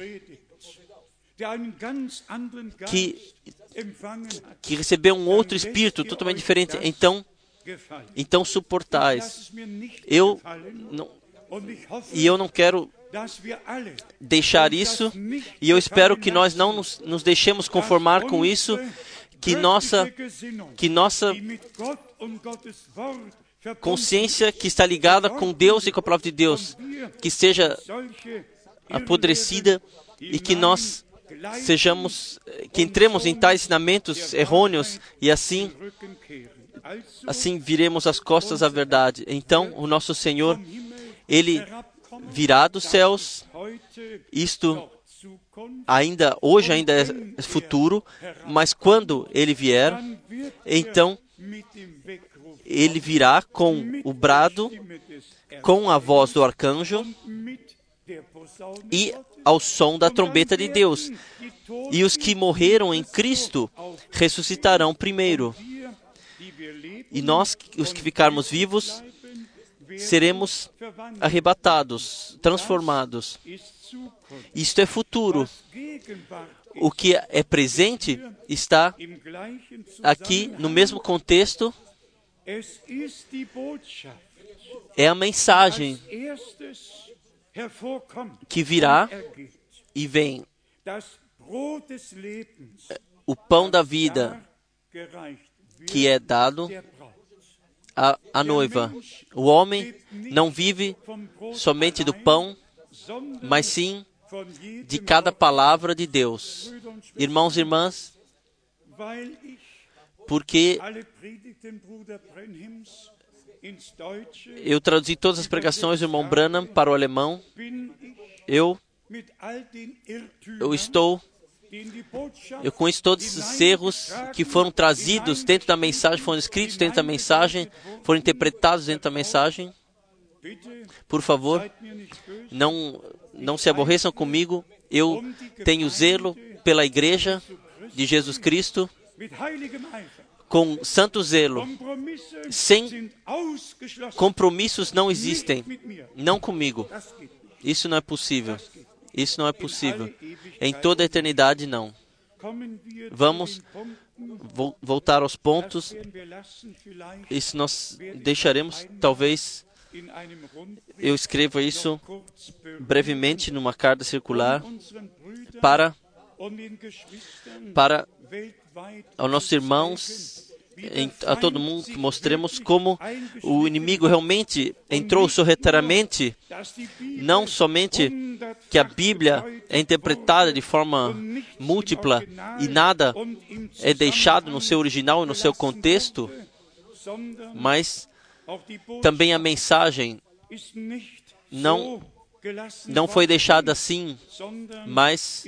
que recebeu um outro espírito totalmente diferente, então suportais. Eu não quero deixar isso, e eu espero que nós não nos deixemos conformar com isso, que nossa consciência que está ligada com Deus e com a palavra de Deus, que seja apodrecida e que nós que entremos em tais ensinamentos errôneos e assim viremos as costas à verdade. Então, o nosso Senhor, Ele virá dos céus. Isto hoje ainda é futuro, mas quando Ele vier, então Ele virá com o brado, com a voz do arcanjo e ao som da trombeta de Deus. E os que morreram em Cristo ressuscitarão primeiro. E nós, os que ficarmos vivos, seremos arrebatados, transformados. Isto é futuro. O que é presente está aqui no mesmo contexto. É a mensagem que virá e vem. O pão da vida que é dado à noiva. O homem não vive somente do pão, mas sim de cada palavra de Deus. Irmãos e irmãs, porque eu traduzi todas as pregações do irmão Branham para o alemão, eu conheço todos esses erros que foram trazidos dentro da mensagem, foram escritos dentro da mensagem, foram interpretados dentro da mensagem. Por favor, não se aborreçam comigo. Eu tenho zelo pela igreja de Jesus Cristo, com santo zelo. Sem compromissos não existem. Não comigo. Isso não é possível. Isso não é possível. Em toda a eternidade, não. Vamos voltar aos pontos. Isso nós deixaremos, talvez, eu escreva isso brevemente numa carta circular para aos nossos irmãos, a todo mundo, que mostremos como o inimigo realmente entrou sorrateiramente, não somente que a Bíblia é interpretada de forma múltipla e nada é deixado no seu original e no seu contexto, mas também a mensagem não foi deixada assim, mas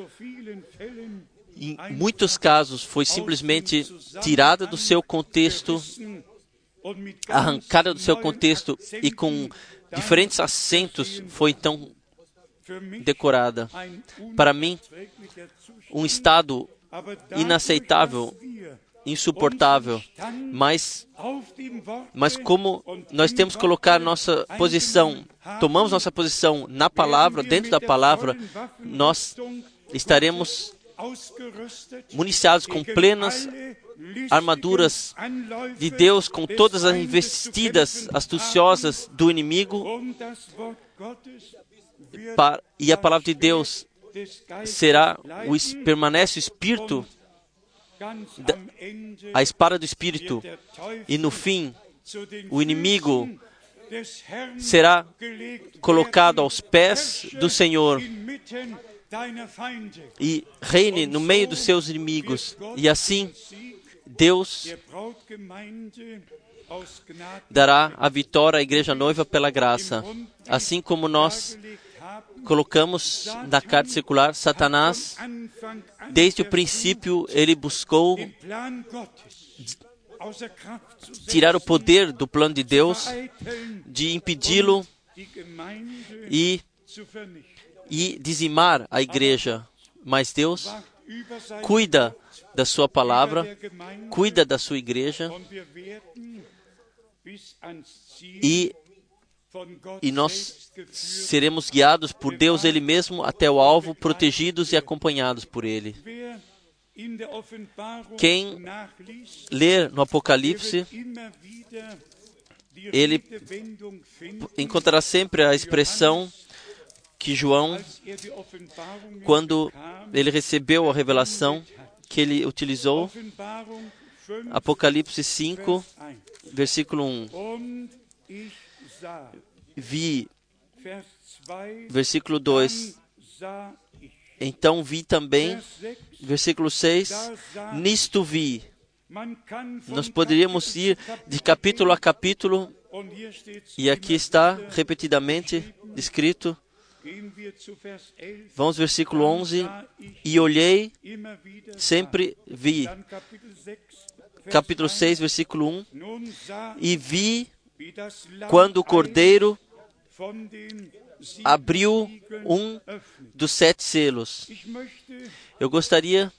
em muitos casos foi simplesmente tirada do seu contexto, arrancada do seu contexto e com diferentes acentos foi então decorada. Para mim, um estado inaceitável, insuportável, mas como nós temos que colocar nossa posição, tomamos nossa posição na palavra, dentro da palavra, nós estaremos municiados com plenas armaduras de Deus, com todas as investidas astuciosas do inimigo, e a palavra de Deus permanece o Espírito, a espada do Espírito, e no fim, o inimigo será colocado aos pés do Senhor e reine no meio dos seus inimigos. E assim, Deus dará a vitória à igreja noiva pela graça. Assim como nós colocamos na carta circular, Satanás, desde o princípio, ele buscou tirar o poder do plano de Deus, de impedi-lo e dizimar a igreja. Mas Deus cuida da sua palavra, cuida da sua igreja, e nós seremos guiados por Deus Ele mesmo até o alvo, protegidos e acompanhados por Ele. Quem ler no Apocalipse, ele encontrará sempre a expressão que João, quando ele recebeu a revelação, que ele utilizou, Apocalipse 5, versículo 1. Vi, versículo 2. Então vi também, versículo 6, nisto vi. Nós poderíamos ir de capítulo a capítulo, e aqui está repetidamente escrito. Vamos, versículo 11. E olhei, sempre vi. Capítulo 6, versículo 1. E vi quando o Cordeiro abriu um dos 7 selos. Eu gostaria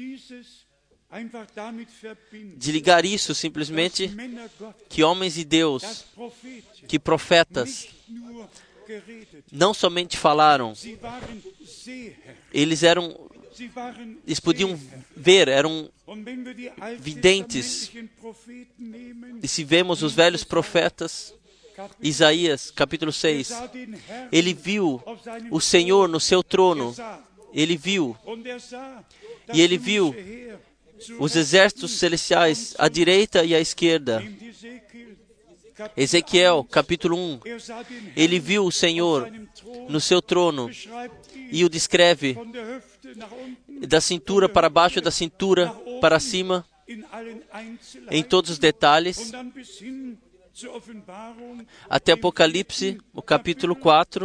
de ligar isso simplesmente que homens de Deus, que profetas, não somente falaram, eles podiam ver, eram videntes. E se vemos os velhos profetas, Isaías, capítulo 6, ele viu o Senhor no seu trono, ele viu, e ele viu os exércitos celestiais à direita e à esquerda. Ezequiel, capítulo 1, ele viu o Senhor no seu trono e o descreve da cintura para baixo, da cintura para cima, em todos os detalhes, até Apocalipse, o capítulo 4.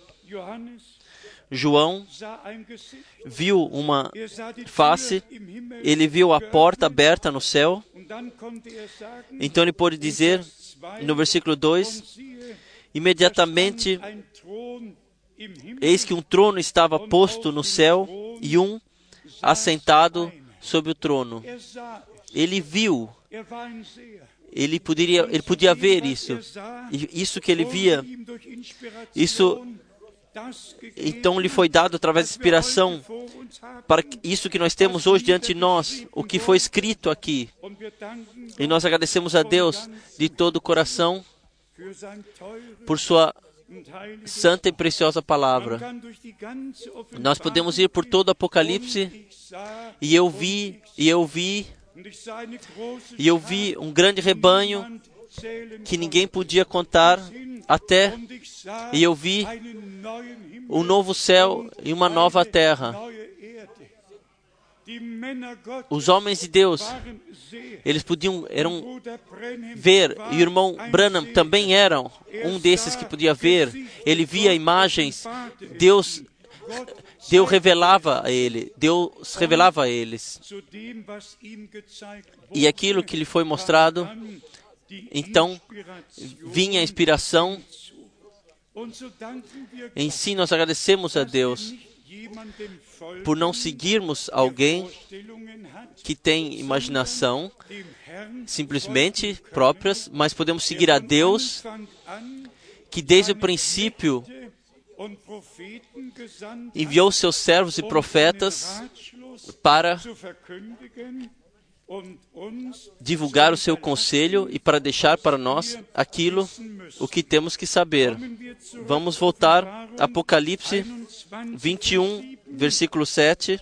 João viu uma face, ele viu a porta aberta no céu. Então ele pôde dizer, no versículo 2, imediatamente, eis que um trono estava posto no céu e um assentado sobre o trono. Ele viu, ele podia ver isso. E isso que ele via, então lhe foi dado através da inspiração para isso que nós temos hoje diante de nós, o que foi escrito aqui. E nós agradecemos a Deus de todo o coração por sua santa e preciosa palavra. Nós podemos ir por todo o Apocalipse, e eu vi um grande rebanho que ninguém podia contar até, e eu vi um novo céu e uma nova terra. Os homens de Deus, eles podiam ver, e o irmão Branham também era um desses que podia ver. Ele via imagens, Deus revelava a eles. E aquilo que lhe foi mostrado, então vinha a inspiração. Em si, nós agradecemos a Deus por não seguirmos alguém que tem imaginação simplesmente próprias, mas podemos seguir a Deus, que desde o princípio enviou seus servos e profetas para divulgar o seu conselho e para deixar para nós o que temos que saber. Vamos voltar a Apocalipse 21, versículo 7.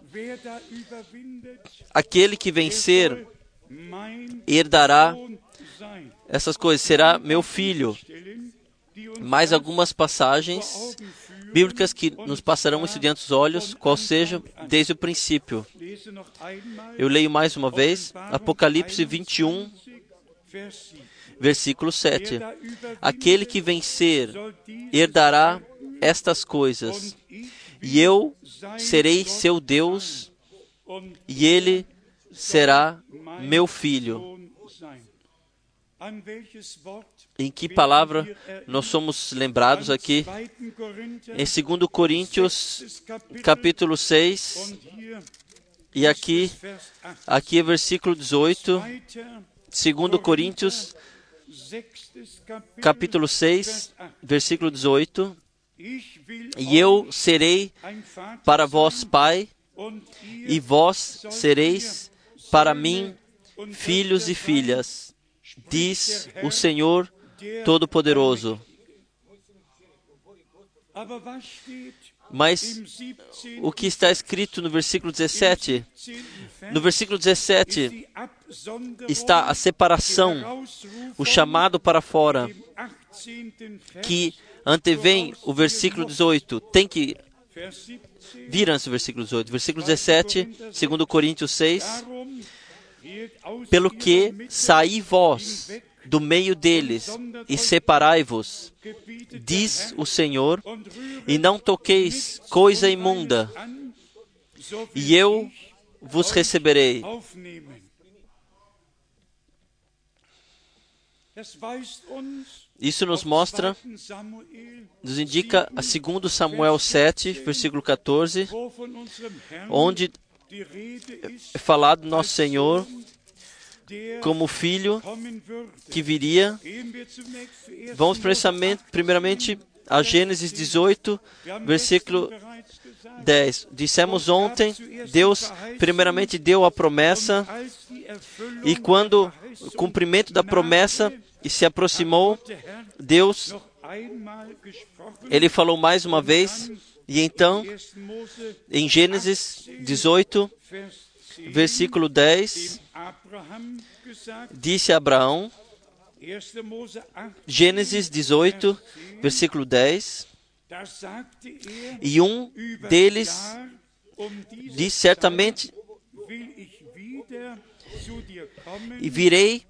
Aquele que vencer herdará essas coisas, será meu filho. Mais algumas passagens bíblicas que nos passarão isso diante dos olhos, qual seja, desde o princípio. Eu leio mais uma vez, Apocalipse 21, versículo 7. Aquele que vencer herdará estas coisas, e eu serei seu Deus, e ele será meu filho. Em que palavra nós somos lembrados aqui? Em 2 Coríntios, capítulo 6, e aqui é versículo 18, 2 Coríntios, capítulo 6, versículo 18, e eu serei para vós pai, e vós sereis para mim filhos e filhas, diz o Senhor Todo-Poderoso. Mas o que está escrito no versículo 17? No versículo 17 está a separação, o chamado para fora, que antevém o versículo 18. Tem que vir antes do versículo 18. Versículo 17, 2 Coríntios 6. Pelo que saí vós do meio deles e separai-vos, diz o Senhor, e não toqueis coisa imunda, e eu vos receberei. Isso nos mostra, nos indica a 2 Samuel 7, versículo 14, onde é falado do nosso Senhor como filho que viria. Vamos primeiramente a Gênesis 18, versículo 10. Dissemos ontem, Deus primeiramente deu a promessa, e quando o cumprimento da promessa se aproximou, Deus, Ele falou mais uma vez, e então, em Gênesis 18, versículo 10, disse a Abraão, Gênesis 18, versículo 10, e um deles disse certamente, e virei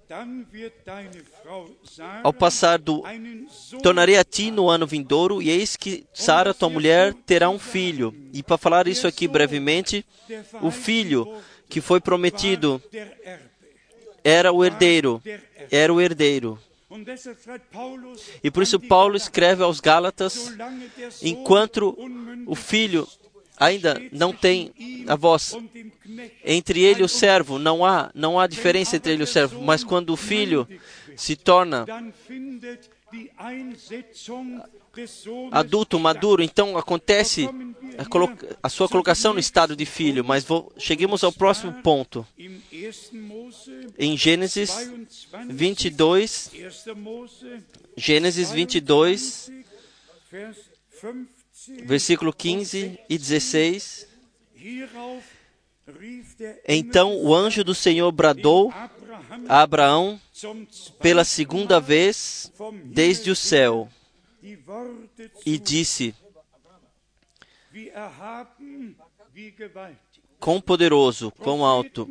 ao passar tornarei a ti no ano vindouro, e eis que Sara, tua mulher, terá um filho. E para falar isso aqui brevemente, o filho que foi prometido era o herdeiro. E por isso Paulo escreve aos Gálatas, enquanto o filho ainda não tem a voz, entre ele e o servo, não há diferença entre ele e o servo, mas quando o filho se torna adulto, maduro, então acontece a sua colocação no estado de filho. Mas cheguemos ao próximo ponto. Em Gênesis 22, versículo 15 e 16. Então o anjo do Senhor bradou a Abraão pela segunda vez desde o céu e disse: quão poderoso, quão alto.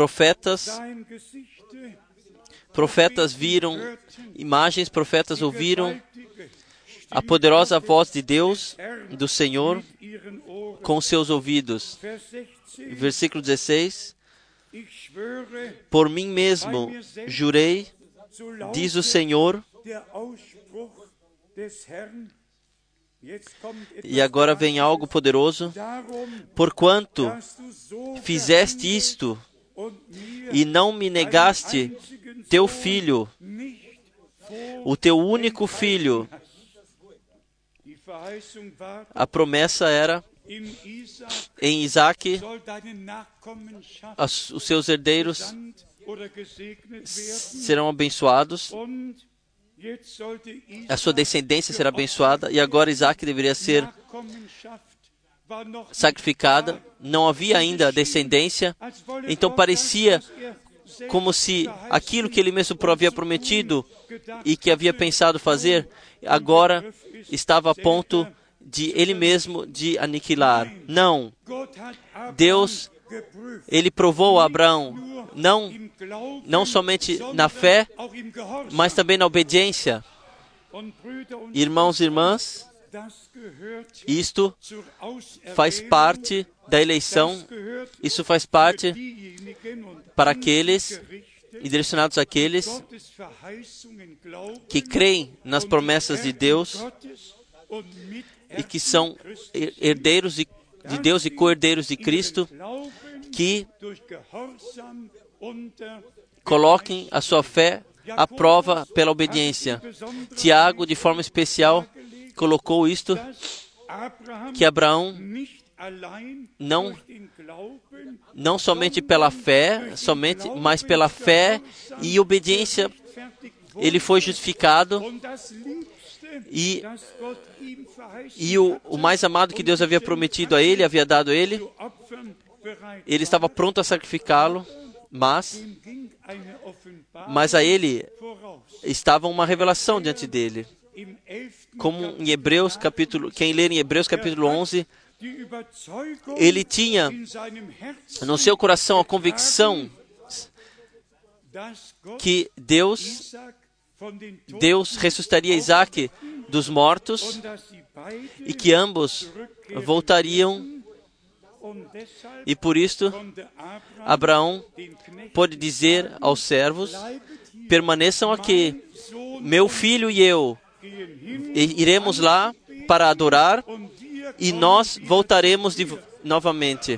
Profetas viram imagens, profetas ouviram a poderosa voz de Deus, do Senhor, com seus ouvidos. Versículo 16. Por mim mesmo jurei, diz o Senhor. E agora vem algo poderoso. Porquanto fizeste isto e não me negaste teu filho, o teu único filho. A promessa era, em Isaac, os seus herdeiros serão abençoados, a sua descendência será abençoada, e agora Isaac deveria ser sacrificada. Não havia ainda descendência, então parecia como se aquilo que ele mesmo havia prometido e que havia pensado fazer, agora estava a ponto de ele mesmo de aniquilar. Não. Deus, Ele provou a Abraão, não somente na fé, mas também na obediência. Irmãos e irmãs, Isto faz parte da eleição, isso faz parte para aqueles e direcionados àqueles que creem nas promessas de Deus e que são herdeiros de Deus e co-herdeiros de Cristo, que coloquem a sua fé à prova pela obediência. Tiago, de forma especial, colocou isto, que Abraão não somente pela fé, mas pela fé e obediência, ele foi justificado, e o mais amado que Deus havia prometido a ele, havia dado a ele, ele estava pronto a sacrificá-lo, mas a ele estava uma revelação diante dele. Como em Hebreus capítulo, quem lê em Hebreus capítulo 11, ele tinha no seu coração a convicção que Deus ressuscitaria Isaac dos mortos e que ambos voltariam. E por isto, Abraão pôde dizer aos servos: permaneçam aqui, meu filho e eu iremos lá para adorar e nós voltaremos novamente.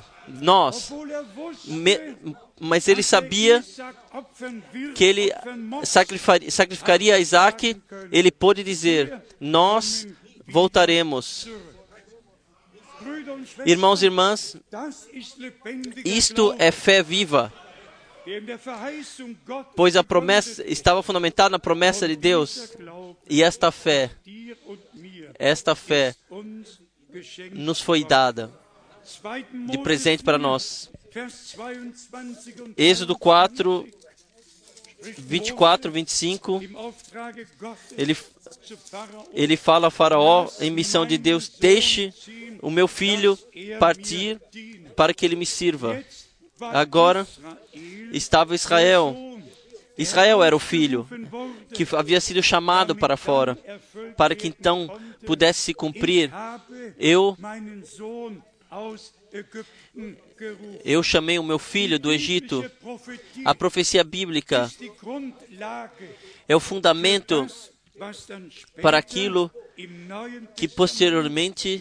Mas ele sabia que ele sacrificaria Isaac, ele pôde dizer: nós voltaremos. Irmãos e irmãs, isto é fé viva, pois a promessa estava fundamentada na promessa de Deus, e esta fé nos foi dada de presente para nós. Êxodo 4, 24, 25, ele fala a Faraó em missão de Deus: deixe o meu filho partir para que ele me sirva. Agora estava Israel. Israel era o filho que havia sido chamado para fora, para que então pudesse se cumprir: eu chamei o meu filho do Egito. A profecia bíblica é o fundamento para aquilo que posteriormente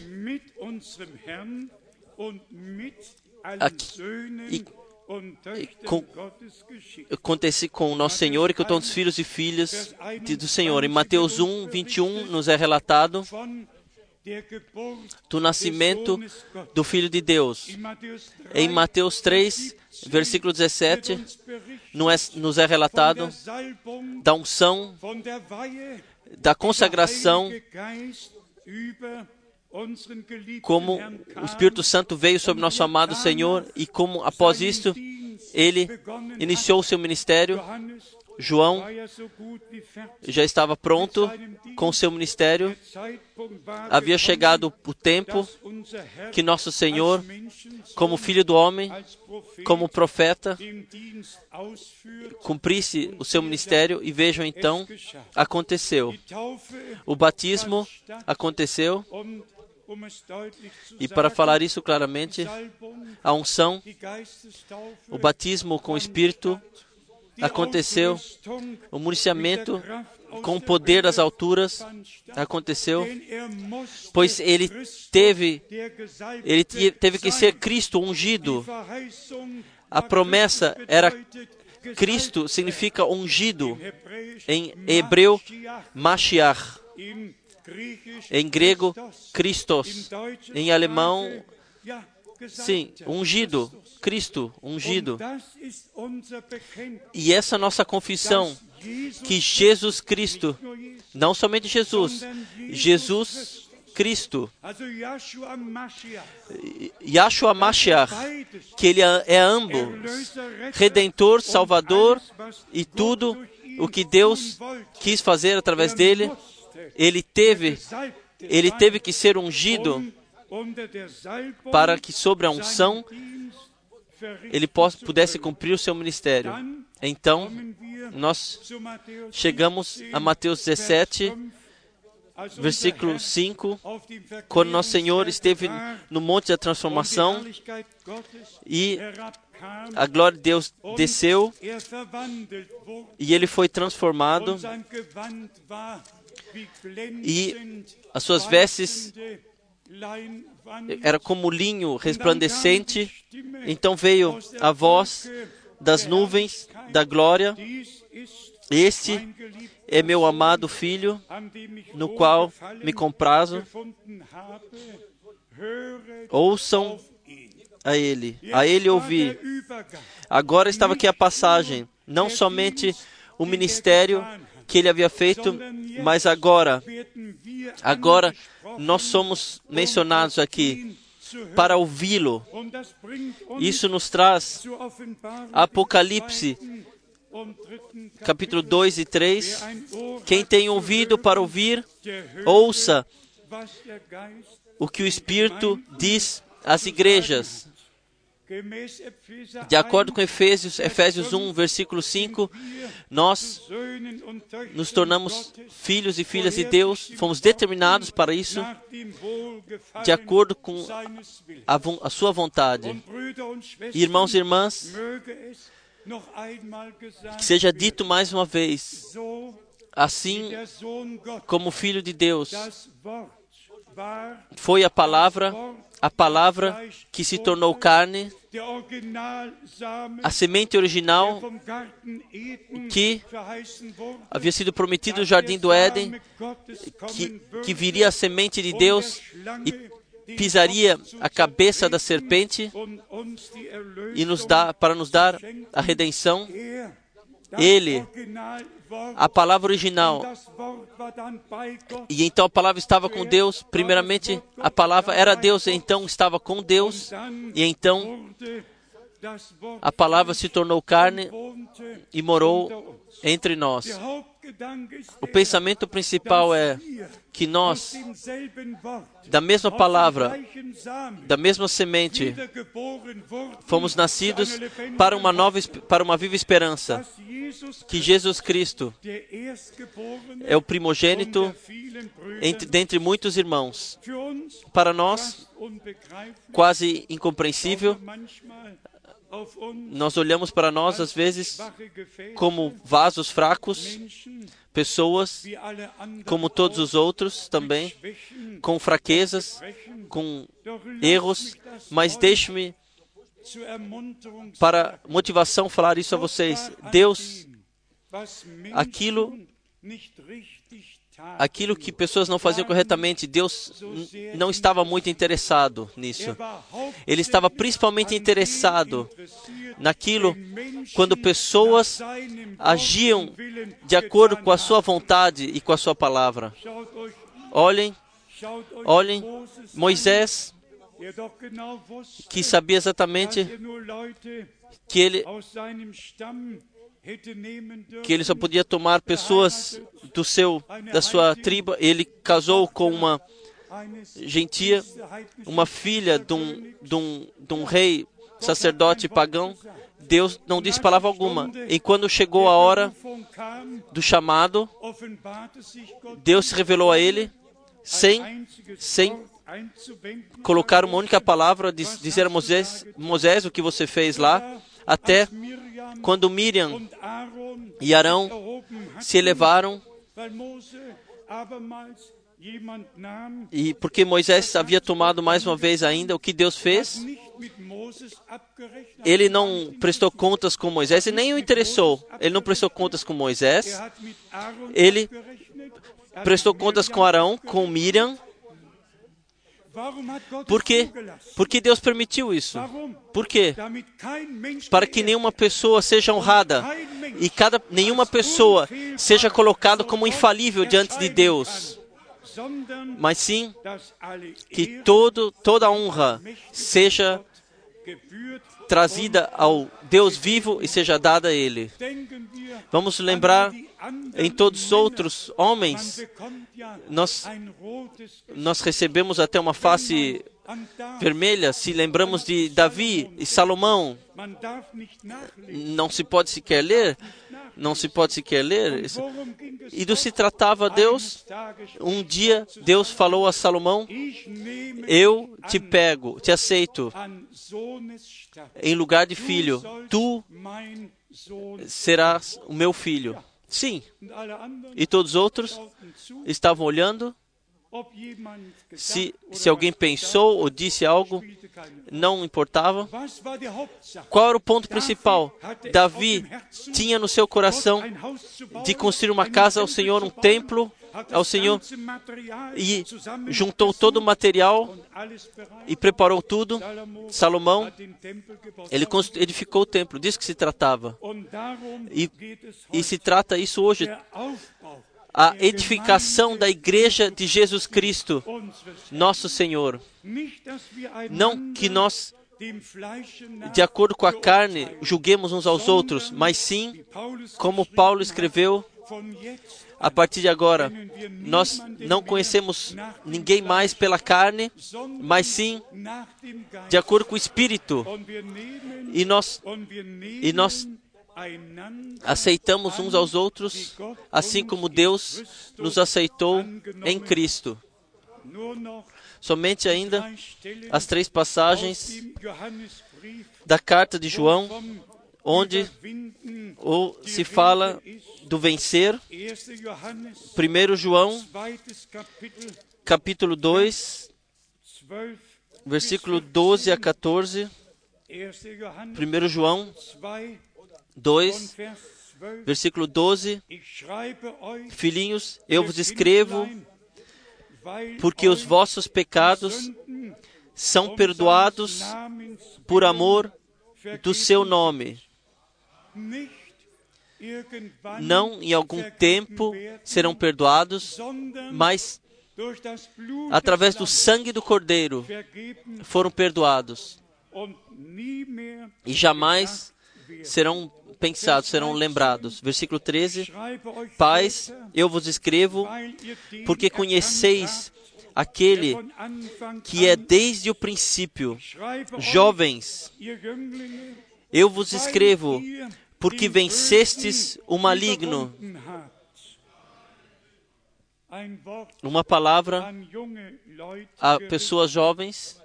acontece com o nosso Senhor e com todos os filhos e filhas do Senhor. Em Mateus 1, 21, nos é relatado do nascimento do Filho de Deus. Em Mateus 3, versículo 17, nos é relatado da unção, da consagração, como o Espírito Santo veio sobre nosso amado Senhor e como, após isto, ele iniciou o seu ministério. João já estava pronto com o seu ministério. Havia chegado o tempo que nosso Senhor, como Filho do Homem, como profeta, cumprisse o seu ministério. E vejam então, aconteceu. O batismo aconteceu. E para falar isso claramente, a unção, o batismo com o Espírito aconteceu, o municiamento com o poder das alturas aconteceu, pois ele teve que ser Cristo ungido. A promessa era Cristo, significa ungido. Em hebreu, Mashiach. Em grego, Christos. Em alemão, sim, ungido. Cristo, ungido. E essa é a nossa confissão, que Jesus Cristo, não somente Jesus Cristo, Yahshua Mashiach, que ele é ambos, Redentor, Salvador, e tudo o que Deus quis fazer através dele, ele teve que ser ungido para que sobre a unção ele pudesse cumprir o seu ministério. Então, nós chegamos a Mateus 17, versículo 5, quando nosso Senhor esteve no Monte da Transformação e a glória de Deus desceu e ele foi transformado e as suas vestes era como linho resplandecente. Então veio a voz das nuvens da glória: este é meu amado Filho, no qual me comprazo. Ouçam a ele ouvi. Agora estava aqui a passagem, não somente o ministério que ele havia feito, mas agora nós somos mencionados aqui para ouvi-lo. Isso nos traz Apocalipse, capítulo 2 e 3. Quem tem ouvido para ouvir, ouça o que o Espírito diz às igrejas. De acordo com Efésios 1, versículo 5, nós nos tornamos filhos e filhas de Deus, fomos determinados para isso, de acordo com a sua vontade. Irmãos e irmãs, que seja dito mais uma vez, assim como o Filho de Deus foi a palavra que se tornou carne, a semente original que havia sido prometida no Jardim do Éden, que viria a semente de Deus e pisaria a cabeça da serpente e para nos dar a redenção. Ele, a palavra original, e então a palavra estava com Deus. Primeiramente, a palavra era Deus, então estava com Deus, e então a palavra se tornou carne e morou entre nós. O pensamento principal é que nós, da mesma palavra, da mesma semente, fomos nascidos para uma viva esperança, que Jesus Cristo é o primogênito dentre muitos irmãos. Para nós, quase incompreensível, nós olhamos para nós, às vezes, como vasos fracos, pessoas, como todos os outros também, com fraquezas, com erros, mas deixe-me, para motivação, falar isso a vocês. Deus, aquilo que pessoas não faziam corretamente, Deus não estava muito interessado nisso. Ele estava principalmente interessado naquilo quando pessoas agiam de acordo com a sua vontade e com a sua palavra. Olhem, Moisés, que sabia exatamente que ele só podia tomar pessoas da sua tribo. Ele casou com uma gentia, uma filha de um rei sacerdote pagão. Deus não disse palavra alguma. E quando chegou a hora do chamado, Deus se revelou a ele sem colocar uma única palavra, dizer a Moisés, o que você fez lá, até quando Miriam e Arão se elevaram, e porque Moisés havia tomado mais uma vez ainda, o que Deus fez? Ele não prestou contas com Moisés, e nem o interessou. Ele não prestou contas com Moisés, ele prestou contas com Arão, com Miriam. Por quê? Porque Deus permitiu isso. Por quê? Para que nenhuma pessoa seja honrada e nenhuma pessoa seja colocada como infalível diante de Deus, mas sim que toda a honra seja trazida ao Deus vivo e seja dada a Ele. Vamos lembrar em todos os outros homens, nós recebemos até uma face vermelha. Se lembramos de Davi e Salomão, não se pode sequer ler, não se pode sequer ler. E do se tratava Deus? Um dia Deus falou a Salomão: eu te pego, te aceito em lugar de filho. Tu serás o meu filho. Sim. E todos os outros estavam olhando. Se alguém pensou ou disse algo, não importava. Qual era o ponto principal? Davi tinha no seu coração de construir uma casa ao Senhor, um templo ao Senhor, e juntou todo o material e preparou tudo. Salomão, ele edificou o templo, disso que se tratava. E se trata isso hoje. A edificação da igreja de Jesus Cristo, nosso Senhor. Não que nós, de acordo com a carne, julguemos uns aos outros, mas sim, como Paulo escreveu, a partir de agora, nós não conhecemos ninguém mais pela carne, mas sim de acordo com o Espírito. E nós aceitamos uns aos outros, assim como Deus nos aceitou em Cristo. Somente ainda as 3 passagens da carta de João, onde se fala do vencer. 1 João, capítulo 2, versículo 12 a 14. 1 João 2, versículo 12. Filhinhos, eu vos escrevo porque os vossos pecados são perdoados por amor do seu nome. Não em algum tempo serão perdoados, mas através do sangue do Cordeiro foram perdoados. E jamais serão pensados, serão lembrados. Versículo 13. Pais, eu vos escrevo porque conheceis aquele que é desde o princípio. Jovens, eu vos escrevo porque vencestes o maligno. Uma palavra a pessoas jovens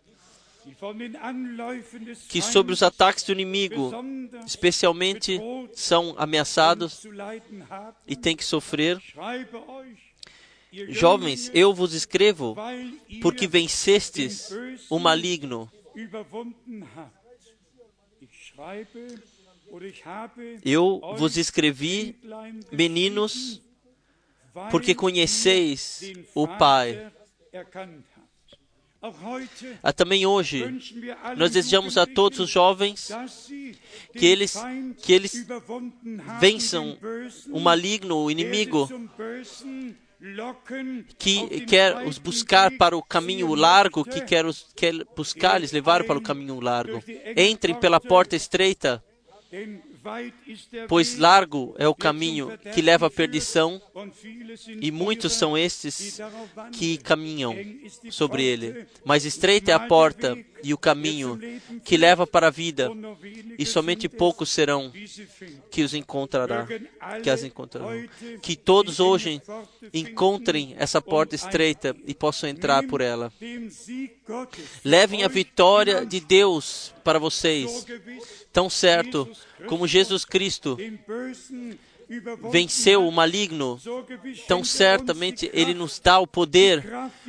que sobre os ataques do inimigo, especialmente, são ameaçados e têm que sofrer. Jovens, eu vos escrevo porque vencestes o maligno. Eu vos escrevi, meninos, porque conheceis o Pai. Também hoje, nós desejamos a todos os jovens que eles vençam o maligno, o inimigo, que quer os buscar para o caminho largo, que quer buscar-lhes, levar para o caminho largo. Entrem pela porta estreita, pois largo é o caminho que leva à perdição, e muitos são estes que caminham sobre ele. Mas estreita é a porta e o caminho que leva para a vida, e somente poucos serão que as encontrarão. Que todos hoje encontrem essa porta estreita e possam entrar por ela. Levem a vitória de Deus para vocês, tão certo como Jesus Cristo venceu o maligno, tão certamente Ele nos dá o poder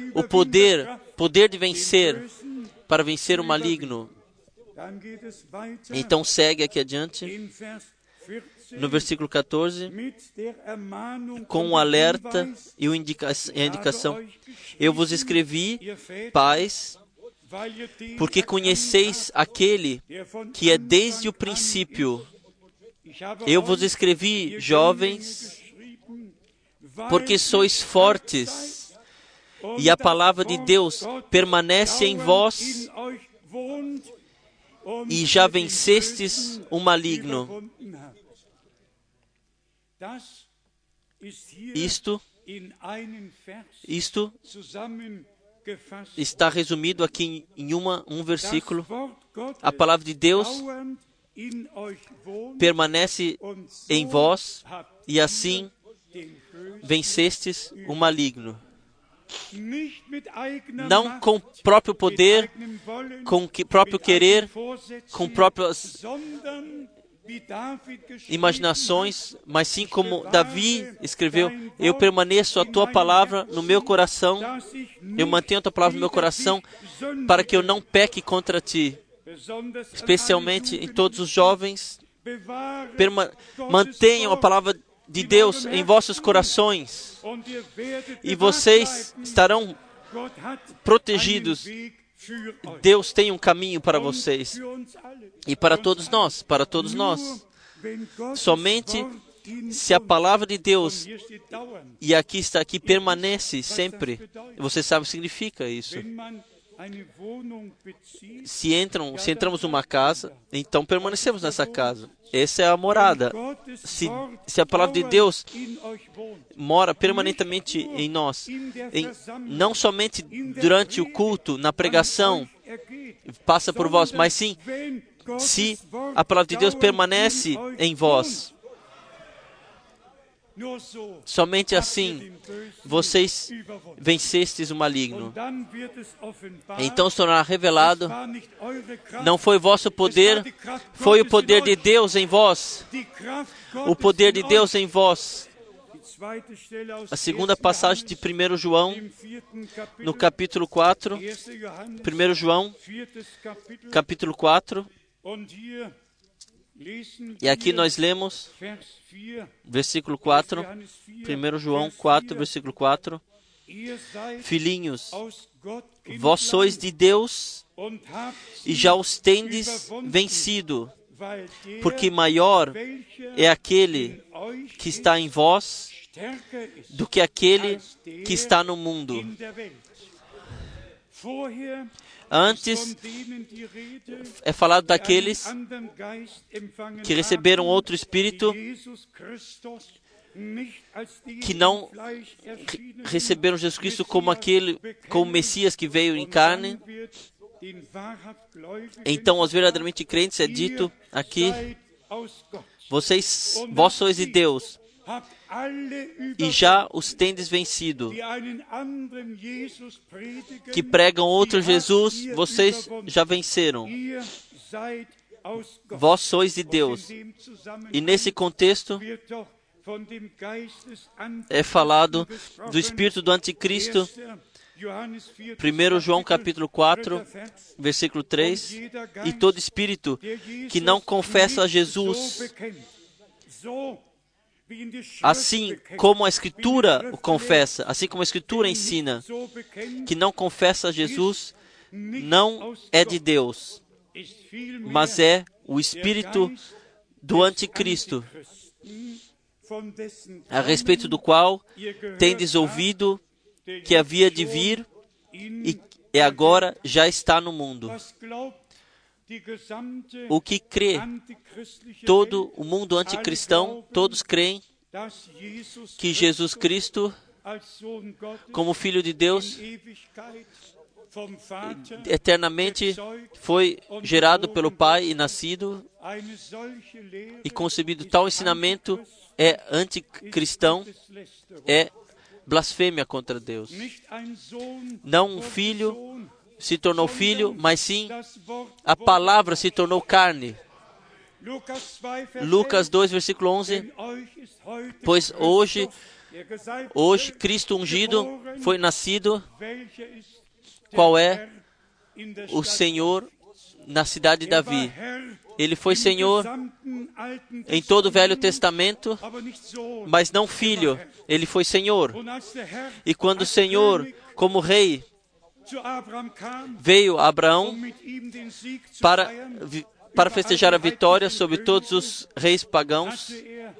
de vencer, para vencer o maligno. Então segue aqui adiante, no versículo 14, com o alerta e a indicação. Eu vos escrevi, pais, porque conheceis aquele que é desde o princípio. Eu vos escrevi, jovens, porque sois fortes, e a palavra de Deus permanece em vós, e já vencestes o maligno. Isto está resumido aqui em um versículo. A palavra de Deus permanece em vós, e assim vencestes o maligno. Não com próprio poder, com próprio querer, com próprias imaginações, mas sim como Davi escreveu: eu permaneço a tua palavra no meu coração, eu mantenho a tua palavra no meu coração, para que eu não peque contra ti. Especialmente em todos os jovens, mantenham a palavra de Deus em vossos corações, e vocês estarão protegidos. Deus tem um caminho para vocês e para todos nós, Somente se a palavra de Deus, e aqui está aqui, permanece sempre. Você sabe o que significa isso? Se entramos numa casa, então permanecemos nessa casa. Essa é a morada. Se a palavra de Deus mora permanentemente em nós, não somente durante o culto, na pregação, passa por vós, mas sim, se a palavra de Deus permanece em vós. Somente assim vocês vencestes o maligno. Então se tornará revelado, não foi vosso poder, foi o poder de Deus em vós. O poder de Deus em vós. A segunda passagem de 1 João, no capítulo 4, 1 João, capítulo 4, e aqui nós lemos, versículo 4, 1 João 4, versículo 4, filhinhos, vós sois de Deus e já os tendes vencido, porque maior é aquele que está em vós do que aquele que está no mundo. Antes é falado daqueles que receberam outro Espírito, que não receberam Jesus Cristo como como Messias que veio em carne. Então, aos verdadeiramente crentes é dito aqui: vós sois de Deus e já os tendes vencido. Que pregam outro Jesus, vocês já venceram. Vós sois de Deus. E nesse contexto é falado do espírito do anticristo. 1 João capítulo 4, versículo 3, e todo espírito que não confessa a Jesus, assim como a Escritura o confessa, assim como a Escritura ensina, que não confessa a Jesus, não é de Deus, mas é o espírito do anticristo, a respeito do qual tendes ouvido que havia de vir e agora já está no mundo. O que crê, todo o mundo anticristão, todos creem que Jesus Cristo, como Filho de Deus, eternamente foi gerado pelo Pai e nascido e concebido. Tal ensinamento é anticristão, é blasfêmia contra Deus. Não um filho se tornou filho, mas sim a palavra se tornou carne. Lucas 2, versículo 11. Pois hoje Cristo ungido foi nascido. Qual é o Senhor na cidade de Davi? Ele foi Senhor em todo o Velho Testamento, mas não filho. Ele foi Senhor. E quando o Senhor, como rei, veio a Abraão para festejar a vitória sobre todos os reis pagãos,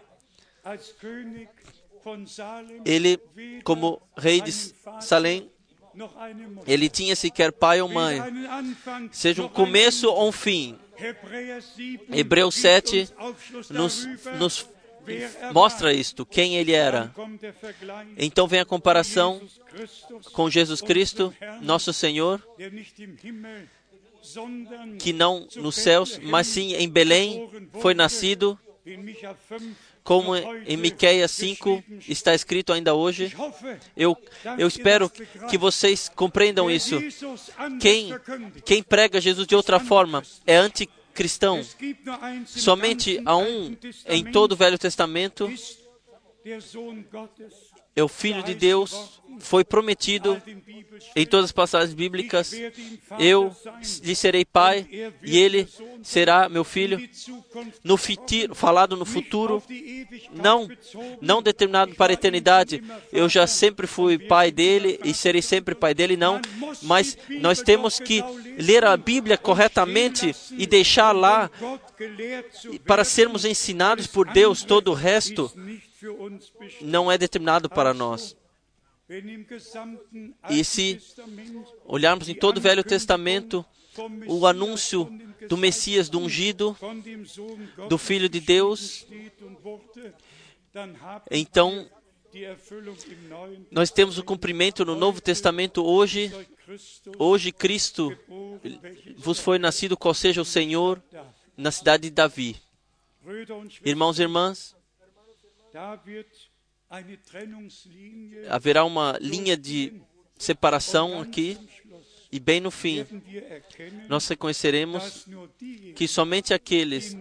ele, como rei de Salém, ele tinha sequer pai ou mãe, seja um começo ou um fim. Hebreus 7 nos mostra isto, quem ele era. Então vem a comparação com Jesus Cristo, nosso Senhor, que não nos céus, mas sim em Belém foi nascido, como em Miqueias 5 está escrito ainda hoje. Eu espero que vocês compreendam isso. Quem prega Jesus de outra forma é anticristão. Somente há um em todo o Velho Testamento, é o Filho de Deus, foi prometido em todas as passagens bíblicas. Eu lhe serei pai e ele será meu filho. Falado no futuro, não determinado para a eternidade. Eu já sempre fui pai dele e serei sempre pai dele, não. Mas nós temos que ler a Bíblia corretamente e deixar lá para sermos ensinados por Deus. Todo o resto não é determinado para nós. E se olharmos em todo o Velho Testamento, o anúncio do Messias, do ungido, do Filho de Deus, então nós temos o cumprimento no Novo Testamento hoje. Hoje Cristo vos foi nascido, qual seja o Senhor, na cidade de Davi. Irmãos e irmãs, haverá uma linha de separação aqui, e bem no fim, nós reconheceremos que somente aqueles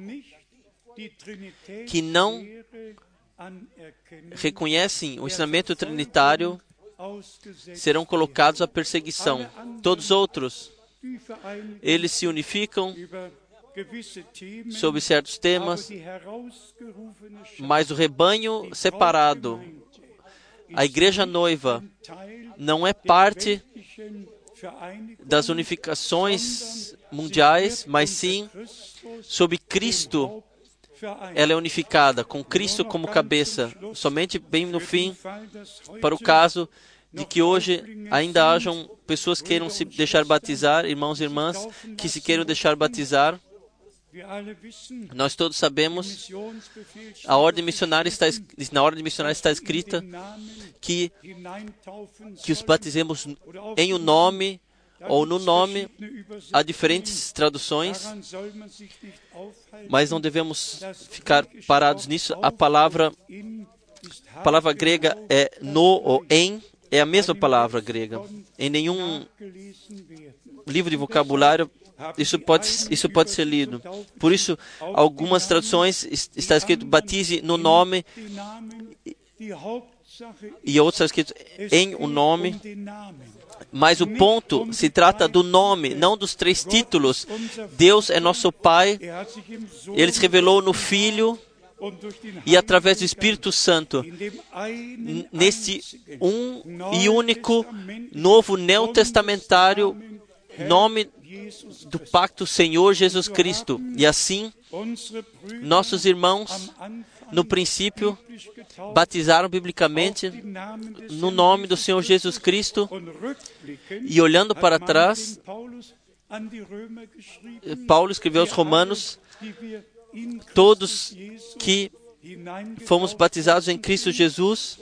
que não reconhecem o ensinamento trinitário serão colocados à perseguição. Todos os outros, eles se unificam sobre certos temas, mas o rebanho separado, a igreja noiva, não é parte das unificações mundiais, mas sim sob Cristo. Ela é unificada, com Cristo como cabeça. Somente bem no fim, para o caso de que hoje ainda hajam pessoas que queiram se deixar batizar, irmãos e irmãs, que se queiram deixar batizar. Nós todos sabemos, na ordem missionária está escrita que os batizemos em o nome ou no nome. Há diferentes traduções, mas não devemos ficar parados nisso. A palavra grega é no ou em, é a mesma palavra grega. Em nenhum livro de vocabulário isso pode ser lido. Por isso, algumas traduções está escrito batize no nome e outras está escrito em o nome. Mas o ponto se trata do nome, não dos 3 títulos. Deus é nosso Pai. Ele se revelou no Filho e através do Espírito Santo. Neste um e único novo neotestamentário nome do pacto Senhor Jesus Cristo. E assim, nossos irmãos, no princípio, batizaram biblicamente no nome do Senhor Jesus Cristo. E olhando para trás, Paulo escreveu aos Romanos, todos que fomos batizados em Cristo Jesus.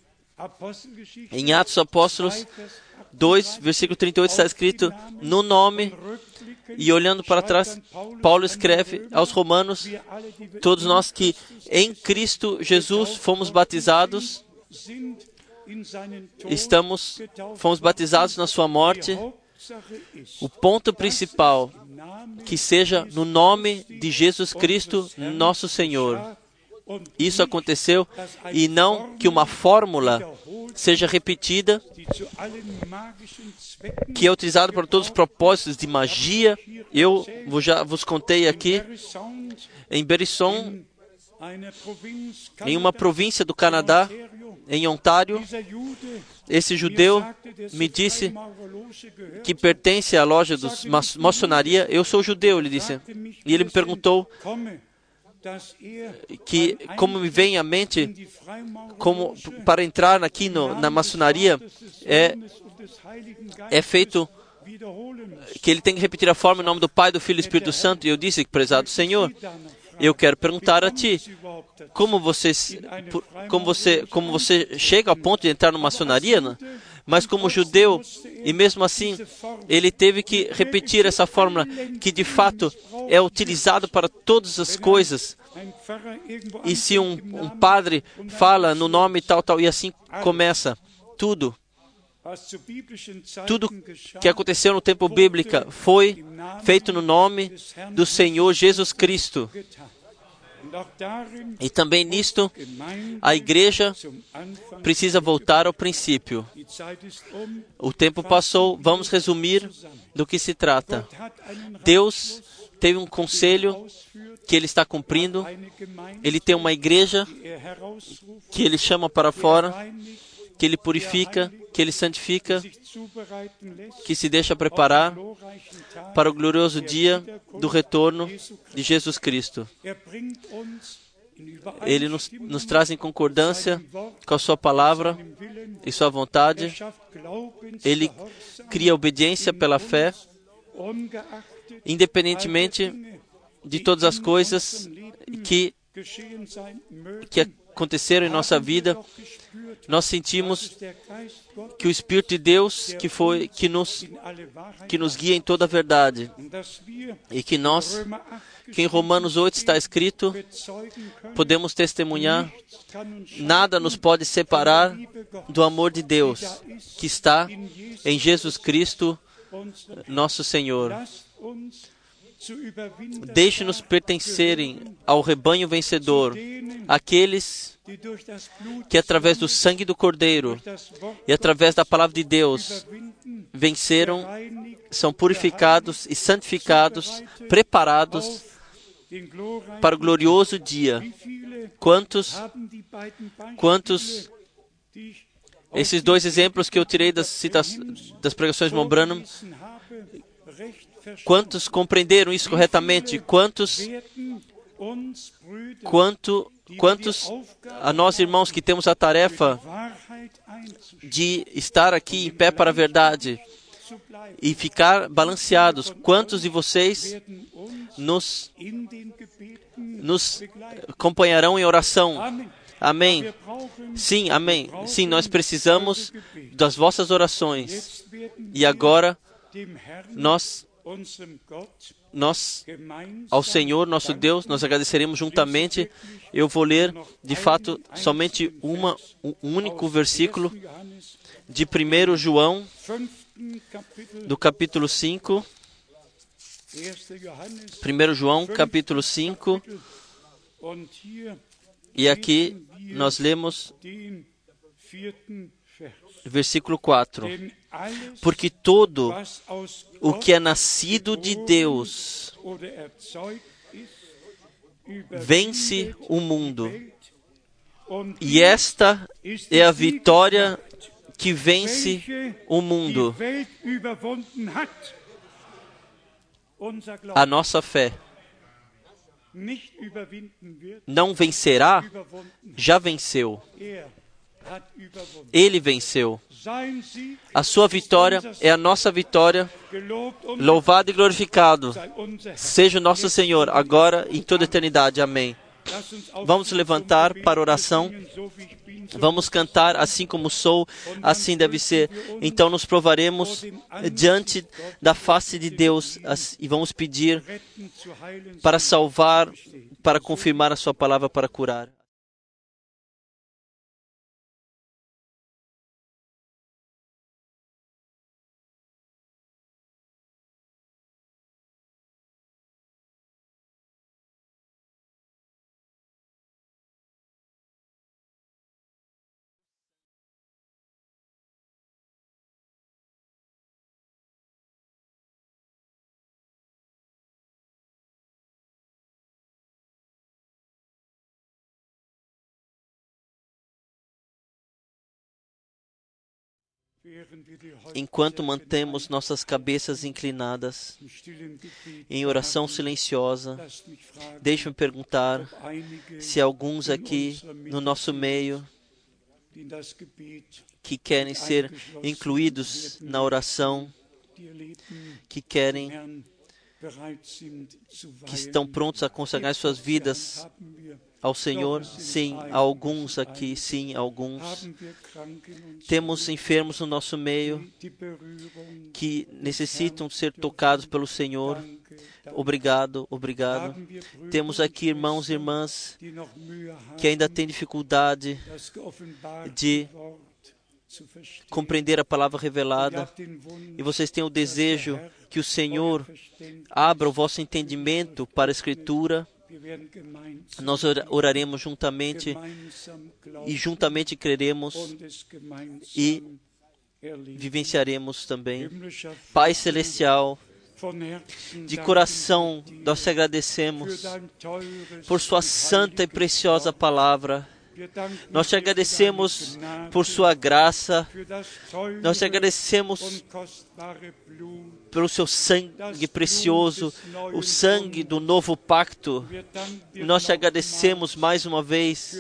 Em Atos dos Apóstolos 2, versículo 38, está escrito no nome. E olhando para trás, Paulo escreve aos Romanos, todos nós que em Cristo Jesus fomos batizados, fomos batizados na sua morte. O ponto principal, que seja no nome de Jesus Cristo, nosso Senhor. Isso aconteceu, e não que uma fórmula seja repetida, que é utilizada para todos os propósitos de magia. Eu já vos contei aqui, em Berisson, em uma província do Canadá, em Ontário, esse judeu me disse que pertence à loja dos maçonaria. Eu sou judeu, ele disse. E ele me perguntou que como me vem à mente, como para entrar aqui na maçonaria é feito que ele tem que repetir a forma em nome do Pai, do Filho e do Espírito Santo. E eu disse, prezado Senhor, eu quero perguntar a ti, como você chega ao ponto de entrar na maçonaria, né? Mas como judeu, e mesmo assim, ele teve que repetir essa fórmula que de fato é utilizado para todas as coisas. E se um padre fala no nome tal, tal, e assim começa tudo. Tudo que aconteceu no tempo bíblico foi feito no nome do Senhor Jesus Cristo. E também nisto, a igreja precisa voltar ao princípio. O tempo passou, vamos resumir do que se trata. Deus teve um conselho que Ele está cumprindo. Ele tem uma igreja que Ele chama para fora, que Ele purifica, que Ele santifica, que se deixa preparar para o glorioso dia do retorno de Jesus Cristo. Ele nos traz em concordância com a sua palavra e sua vontade. Ele cria obediência pela fé, independentemente de todas as coisas que aconteceram em nossa vida. Nós sentimos que o Espírito de Deus que nos guia em toda a verdade. E que em Romanos 8 está escrito, podemos testemunhar, nada nos pode separar do amor de Deus, que está em Jesus Cristo, nosso Senhor. Deixe-nos pertencerem ao rebanho vencedor, aqueles que através do sangue do Cordeiro e através da palavra de Deus venceram, são purificados e santificados, preparados para o glorioso dia. Quantos esses dois exemplos que eu tirei das pregações de Mon Branham, quantos compreenderam isso corretamente? Quantos a nós, irmãos, que temos a tarefa de estar aqui em pé para a verdade e ficar balanceados? Quantos de vocês nos acompanharão em oração? Amém. Sim, amém. Sim, nós precisamos das vossas orações. E agora, nós ao Senhor, nosso Deus, nós agradeceremos juntamente. Eu vou ler, de fato, somente um único versículo de 1 João, do capítulo 5. 1 João, capítulo 5. E aqui nós lemos versículo 4. Porque todo o que é nascido de Deus vence o mundo. E esta é a vitória que vence o mundo. A nossa fé não vencerá, já venceu. Ele venceu. A sua vitória é a nossa vitória. Louvado e glorificado seja o nosso Senhor, agora e em toda a eternidade. Amém. Vamos levantar para oração. Vamos cantar assim como sou, assim deve ser. Então nos provaremos diante da face de Deus e vamos pedir para salvar, para confirmar a sua palavra, para curar. Enquanto mantemos nossas cabeças inclinadas em oração silenciosa, deixe-me perguntar se alguns aqui no nosso meio que querem ser incluídos na oração, que querem que estão prontos a consagrar suas vidas ao Senhor. Sim, há alguns aqui, sim, alguns. Temos enfermos no nosso meio que necessitam ser tocados pelo Senhor. Obrigado, obrigado. Temos aqui irmãos e irmãs que ainda têm dificuldade de compreender a palavra revelada, e vocês têm o desejo que o Senhor abra o vosso entendimento para a Escritura. Nós oraremos juntamente e juntamente creremos e vivenciaremos também. Pai Celestial, de coração nós te agradecemos por sua santa e preciosa palavra. Nós te agradecemos por sua graça. Nós te agradecemos pelo seu sangue precioso, o sangue do novo pacto. Nós te agradecemos mais uma vez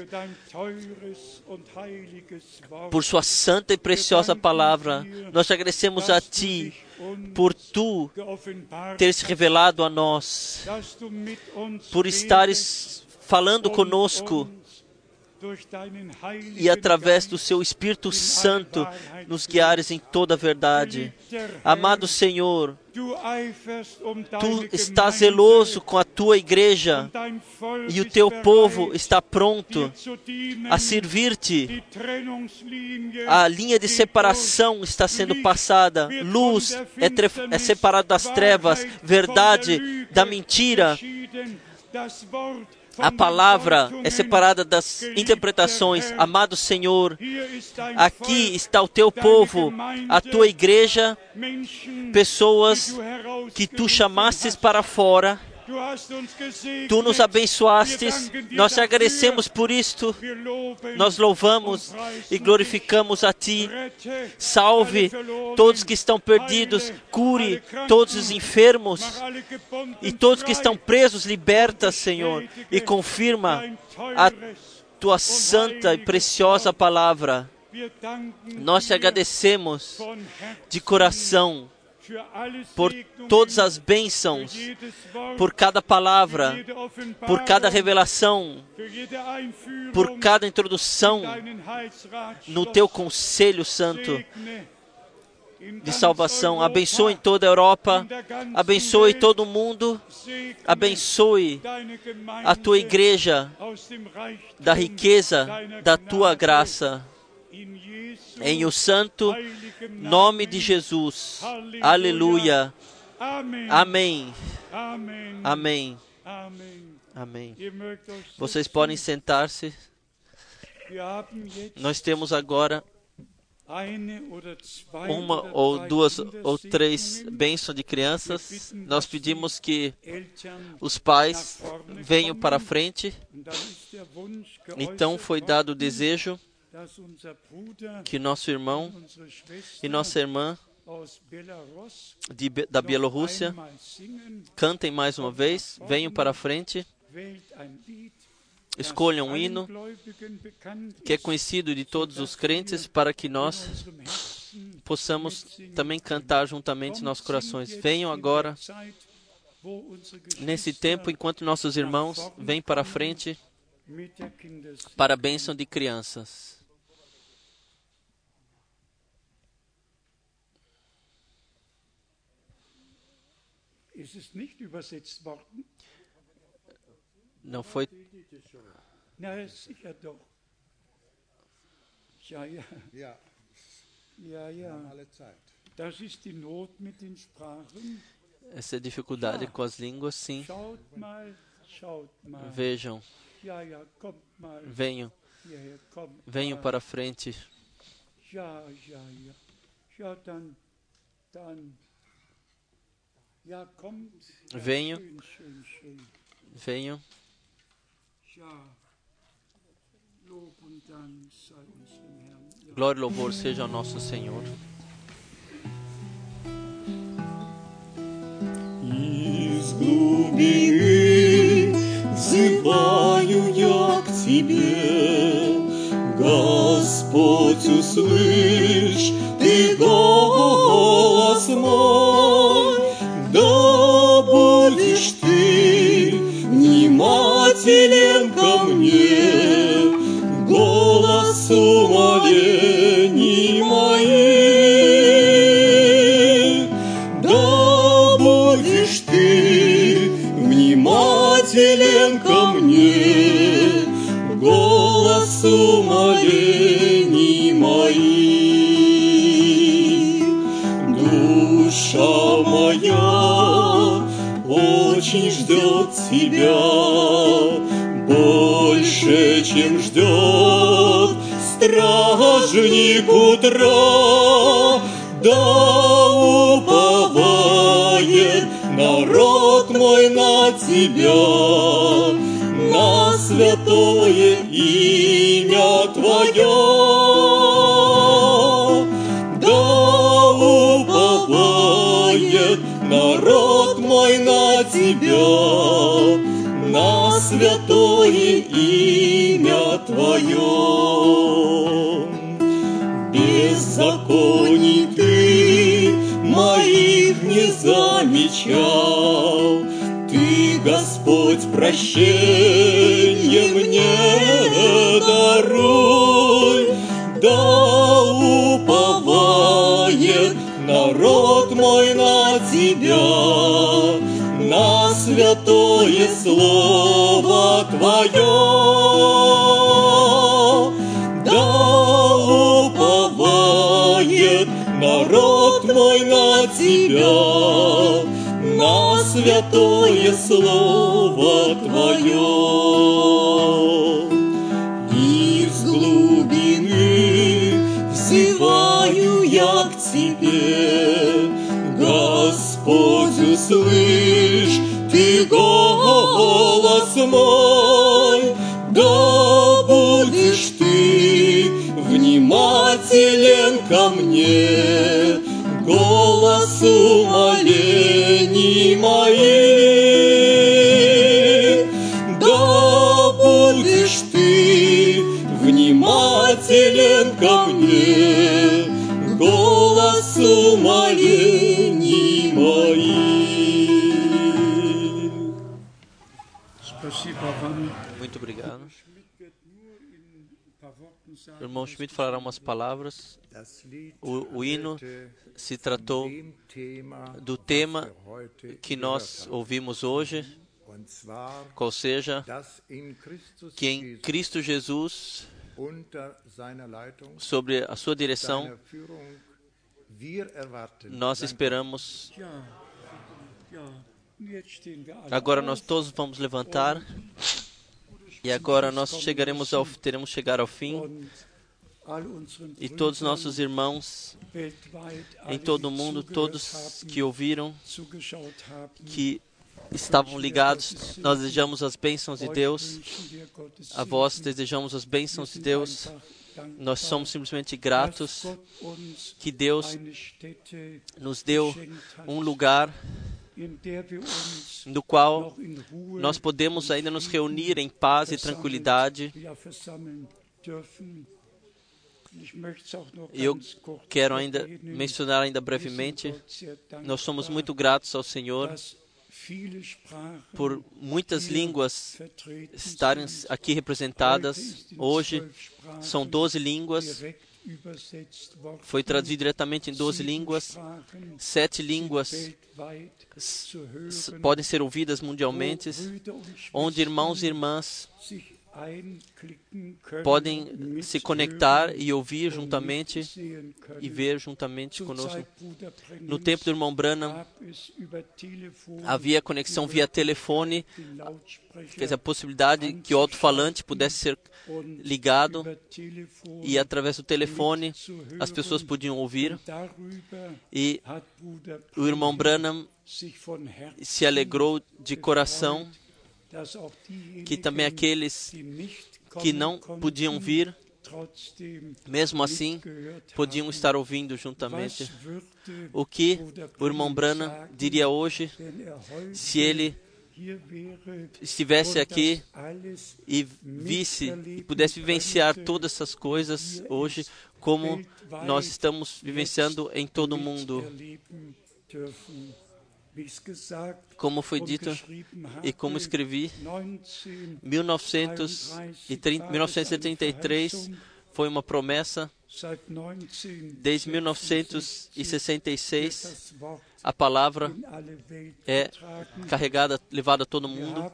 por sua santa e preciosa palavra. Nós te agradecemos a ti por tu ter se revelado a nós, por estares falando conosco e através do seu Espírito Santo nos guiares em toda a verdade. Amado Senhor, tu estás zeloso com a tua igreja e o teu povo está pronto a servir-te. A linha de separação está sendo passada. Luz é separada das trevas, verdade da mentira. A palavra é separada das interpretações. Amado Senhor, aqui está o teu povo, a tua igreja, pessoas que tu chamastes para fora. Tu nos abençoastes, nós te agradecemos por isto. Nós louvamos e glorificamos a ti. Salve todos que estão perdidos, cure todos os enfermos e todos que estão presos, liberta, Senhor, e confirma a tua santa e preciosa palavra. Nós te agradecemos de coração por todas as bênçãos, por cada palavra, por cada revelação, por cada introdução no teu conselho santo de salvação. Abençoe em toda a Europa, abençoe todo o mundo, abençoe a tua igreja da riqueza da tua graça. Em o santo nome de Jesus. Aleluia. Amém. Amém. Amém. Vocês podem sentar-se. Nós temos agora uma ou duas ou três bênçãos de crianças. Nós pedimos que os pais venham para a frente. Então foi dado o desejo que nosso irmão e nossa irmã da Bielorrússia cantem mais uma vez, venham para a frente, escolham um hino que é conhecido de todos os crentes, para que nós possamos também cantar juntamente em nossos corações. Venham agora, nesse tempo, enquanto nossos irmãos vêm para a frente para a bênção de crianças. Não foi. Essa é a dificuldade com as línguas, sim. Vejam. Venham. Venham para a frente. Venham. Venham. Glória e louvor seja ao nosso Senhor. Из глубины взываю я к Тебе, Господь, услышь Ты голос мой, да будешь ты внимателен ко мне, голос умолений моих. Да будешь ты внимателен ко мне, голос умолений моих. Душа моя очень ждет тебя, больше, чем ждет стражник утра. Да уповает народ мой на тебя, на святое имя твое. Да уповает народ мой на тебя, на святое имя твое. Беззаконий ты моих не замечал, ты, Господь, прощенье мне даруй. Да уповает народ мой на тебя, на святое слово твое. Да уповает народ мой на тебя, на святое слово твое. Из глубины взываю я к тебе, Господь, услышь ты голос мой. Да будешь ты внимателен ко мне, голос умолений моих. Да будешь ты внимателен ко мне, голос умолений моих. Muito obrigado. O irmão Schmidt falará umas palavras. O hino se tratou do tema que nós ouvimos hoje, qual seja, que em Cristo Jesus, sobre a sua direção, nós esperamos. Agora nós todos vamos levantar e agora nós teremos chegar ao fim, e todos nossos irmãos em todo o mundo, todos que ouviram, que estavam ligados, nós desejamos as bênçãos de Deus. A vós desejamos as bênçãos de Deus. Nós somos simplesmente gratos que Deus nos deu um lugar no qual nós podemos ainda nos reunir em paz e tranquilidade. E eu quero ainda mencionar brevemente, nós somos muito gratos ao Senhor por muitas línguas estarem aqui representadas. Hoje são 12 línguas. Foi traduzido diretamente em 12 línguas. 7 línguas podem ser ouvidas mundialmente, onde irmãos e irmãs podem se conectar e ouvir juntamente e ver juntamente conosco. No tempo do irmão Branham, havia conexão via telefone, quer dizer, a possibilidade que o alto-falante pudesse ser ligado e através do telefone as pessoas podiam ouvir. E o irmão Branham se alegrou de coração que também aqueles que não podiam vir, mesmo assim, podiam estar ouvindo juntamente. O que o irmão Branham diria hoje se ele estivesse aqui e visse e pudesse vivenciar todas essas coisas hoje, como nós estamos vivenciando em todo o mundo. Como foi dito e como escrevi, 1933 foi uma promessa. Desde 1966, a palavra é carregada, levada a todo mundo.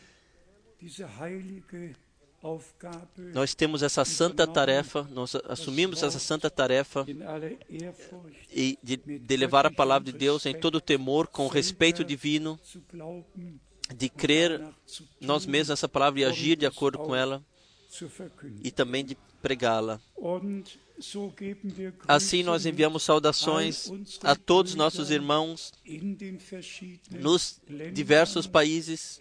Nós temos essa santa tarefa, nós assumimos essa santa tarefa e de levar a palavra de Deus em todo o temor, com respeito divino, de crer nós mesmos nessa palavra e agir de acordo com ela e também de pregá-la. Assim nós enviamos saudações a todos os nossos irmãos nos diversos países.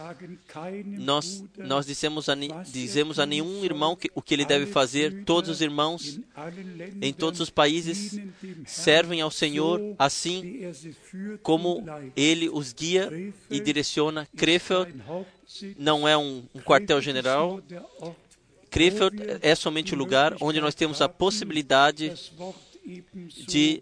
Nós dizemos a nenhum irmão o que ele deve fazer. Todos os irmãos em todos os países servem ao Senhor assim como Ele os guia e direciona. Krefeld não é um quartel-general. Krefeld é somente o lugar onde nós temos a possibilidade de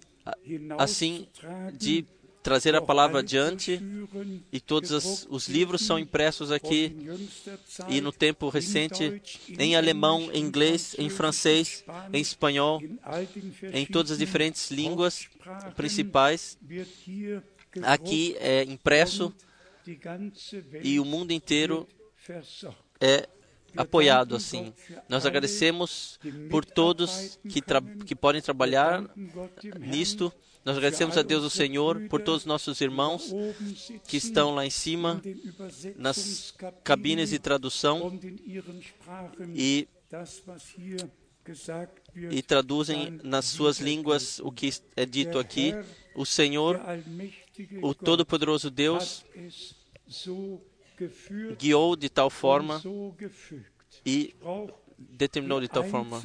trazer a palavra adiante, e todos os livros são impressos aqui, e no tempo recente, em alemão, em inglês, em francês, em espanhol, em todas as diferentes línguas principais. Aqui é impresso e o mundo inteiro é apoiado assim. Nós agradecemos por todos que podem trabalhar nisto. Nós agradecemos a Deus o Senhor por todos os nossos irmãos que estão lá em cima nas cabines de tradução e traduzem nas suas línguas o que é dito aqui. O Senhor, o Todo-Poderoso Deus, guiou de tal forma e determinou de tal forma.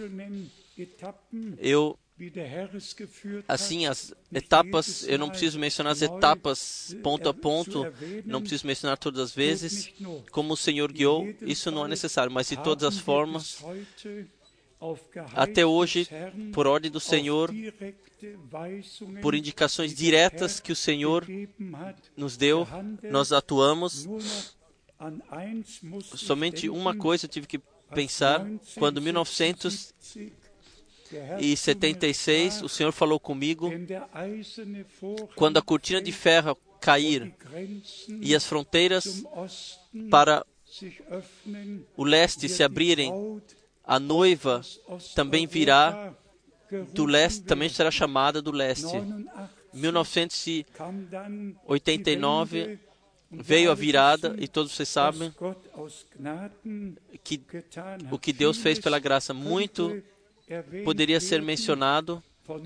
As etapas, eu não preciso mencionar as etapas ponto a ponto, não preciso mencionar todas as vezes como o Senhor guiou, isso não é necessário, mas de todas as formas, até hoje, por ordem do Senhor, por indicações diretas que o Senhor nos deu, nós atuamos. Somente uma coisa eu tive que pensar, quando em 1976 o Senhor falou comigo, quando a cortina de ferro cair e as fronteiras para o leste se abrirem, a noiva também virá do leste, também será chamada do leste. 1989 veio a virada e todos vocês sabem que o que Deus fez pela graça, muito poderia ser mencionado